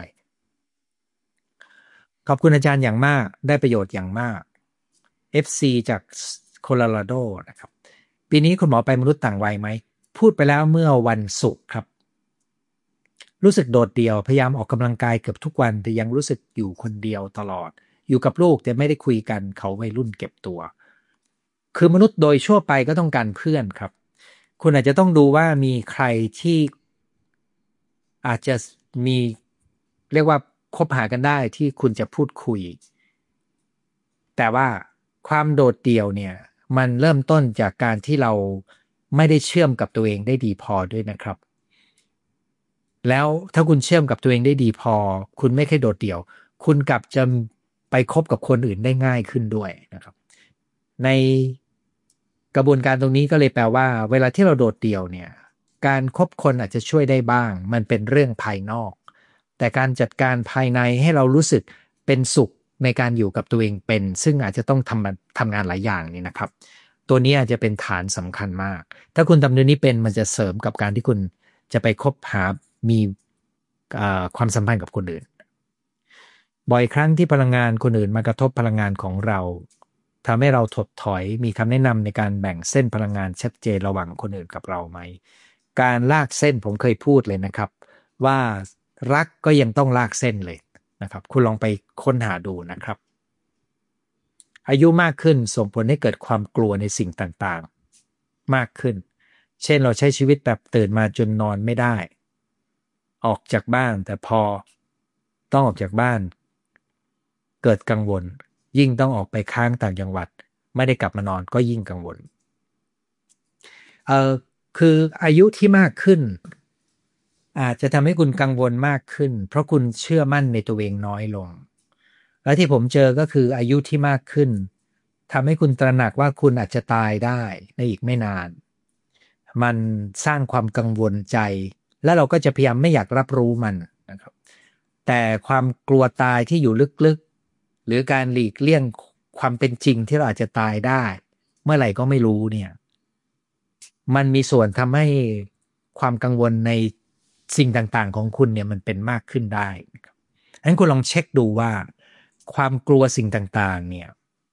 ขอบคุณอาจารย์อย่างมากได้ประโยชน์อย่างมาก เอฟ ซี จากโคโลราโดนะครับปีนี้คุณหมอไปมนุษย์ต่างวัยไหมพูดไปแล้วเมื่อวันศุกร์ครับรู้สึกโดดเดี่ยวพยายามออกกำลังกายเกือบทุกวันแต่ยังรู้สึกอยู่คนเดียวตลอดอยู่กับลูกแต่ไม่ได้คุยกันเขาวัยรุ่นเก็บตัวคือมนุษย์โดยทั่วไปก็ต้องการเพื่อนครับคุณอาจจะต้องดูว่ามีใครที่อาจจะมีเรียกว่าคบหากันได้ที่คุณจะพูดคุยแต่ว่าความโดดเดี่ยวเนี่ยมันเริ่มต้นจากการที่เราไม่ได้เชื่อมกับตัวเองได้ดีพอด้วยนะครับแล้วถ้าคุณเชื่อมกับตัวเองได้ดีพอคุณไม่แค่โดดเดี่ยวคุณกลับจะไปคบกับคนอื่นได้ง่ายขึ้นด้วยนะครับในกระบวนการตรงนี้ก็เลยแปลว่าเวลาที่เราโดดเดี่ยวเนี่ยการคบคนอาจจะช่วยได้บ้างมันเป็นเรื่องภายนอกแต่การจัดการภายในให้เรารู้สึกเป็นสุขในการอยู่กับตัวเองเป็นซึ่งอาจจะต้องทำทำงานหลายอย่างนี่นะครับตัวนี้อาจจะเป็นฐานสำคัญมากถ้าคุณทำเรื่องนี้เป็นมันจะเสริมกับการที่คุณจะไปคบหามีความสัมพันธ์กับคนอื่นบ่อยครั้งที่พลังงานคนอื่นมากระทบพลังงานของเราทำให้เราถดถอยมีคำแนะนำในการแบ่งเส้นพลังงานชัดเจนระหว่างคนอื่นกับเราไหมการลากเส้นผมเคยพูดเลยนะครับว่ารักก็ยังต้องลากเส้นเลยนะครับคุณลองไปค้นหาดูนะครับอายุมากขึ้นส่งผลให้เกิดความกลัวในสิ่งต่างๆมากขึ้นเช่นเราใช้ชีวิตแบบตื่นมาจนนอนไม่ได้ออกจากบ้านแต่พอต้องออกจากบ้านเกิดกังวลยิ่งต้องออกไปค้างต่างจังหวัดไม่ได้กลับมานอนก็ยิ่งกังวลเอ่อคืออายุที่มากขึ้นอาจจะทำให้คุณกังวลมากขึ้นเพราะคุณเชื่อมั่นในตัวเองน้อยลงและที่ผมเจอก็คืออายุที่มากขึ้นทำให้คุณตระหนักว่าคุณอาจจะตายได้ในอีกไม่นานมันสร้างความกังวลใจและเราก็จะพยายามไม่อยากรับรู้มันนะครับแต่ความกลัวตายที่อยู่ลึกๆหรือการหลีกเลี่ยงความเป็นจริงที่เราอาจจะตายได้เมื่อไหร่ก็ไม่รู้เนี่ยมันมีส่วนทำให้ความกังวลในสิ่งต่างๆของคุณเนี่ยมันเป็นมากขึ้นได้นะครับงั้นคุณลองเช็คดูว่าความกลัวสิ่งต่างๆเนี่ย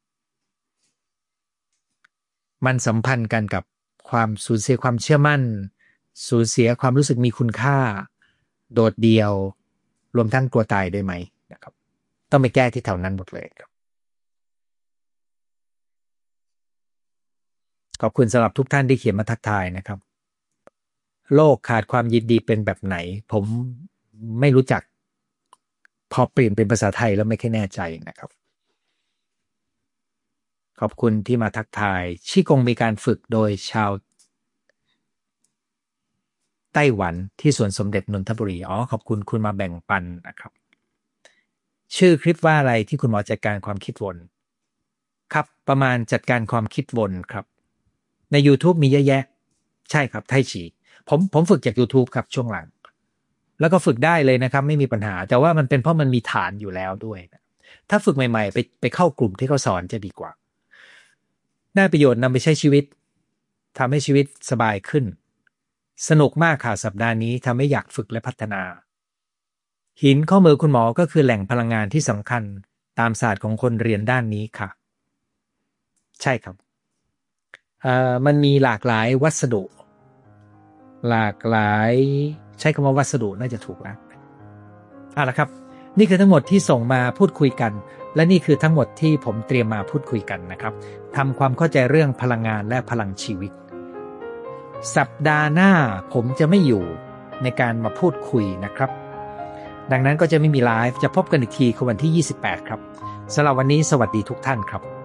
มันสัมพันธ์กันกับความสูญเสียความเชื่อมั่นสูญเสียความรู้สึกมีคุณค่าโดดเดี่ยวรวมทั้งกลัวตายด้วยไหมนะครับต้องไปแก้ที่แถวนั้นหมดเลยครับขอบคุณสำหรับทุกท่านที่เขียนมาทักทายนะครับโลกขาดความยินดีเป็นแบบไหนผมไม่รู้จักพอเปลี่ยนเป็นภาษาไทยแล้วไม่ค่อยแน่ใจนะครับขอบคุณที่มาทักทายชี่กงมีการฝึกโดยชาวไต้หวันที่สวนสมเด็จนนทบุรีอ๋อขอบคุณคุณมาแบ่งปันนะครับชื่อคลิปว่าอะไรที่คุณหมอจัดการความคิดวนครับประมาณจัดการความคิดวนครับใน YouTube มีเยอะแยะใช่ครับไทฉีผมผมฝึกจาก YouTube ครับช่วงหลังแล้วก็ฝึกได้เลยนะครับไม่มีปัญหาแต่ว่ามันเป็นเพราะมันมีฐานอยู่แล้วด้วยนะถ้าฝึกใหม่ๆไปไปเข้ากลุ่มที่เขาสอนจะดีกว่าได้ประโยชน์นำไปใช้ชีวิตทำให้ชีวิตสบายขึ้นสนุกมากค่ะสัปดาห์นี้ทำให้อยากฝึกและพัฒนาหินข้อมือคุณหมอก็คือแหล่งพลังงานที่สำคัญตามศาสตร์ของคนเรียนด้านนี้ค่ะใช่ครับเอ่อมันมีหลากหลายวัสดุหลากหลายใช้คำว่าวัสดุน่าจะถูกแล้วเอาละครับนี่คือทั้งหมดที่ส่งมาพูดคุยกันและนี่คือทั้งหมดที่ผมเตรียมมาพูดคุยกันนะครับทำความเข้าใจเรื่องพลังงานและพลังชีวิตสัปดาห์หน้าผมจะไม่อยู่ในการมาพูดคุยนะครับดังนั้นก็จะไม่มีไลฟ์จะพบกันอีกทีคือวันที่ยี่สิบแปดครับสำหรับวันนี้สวัสดีทุกท่านครับ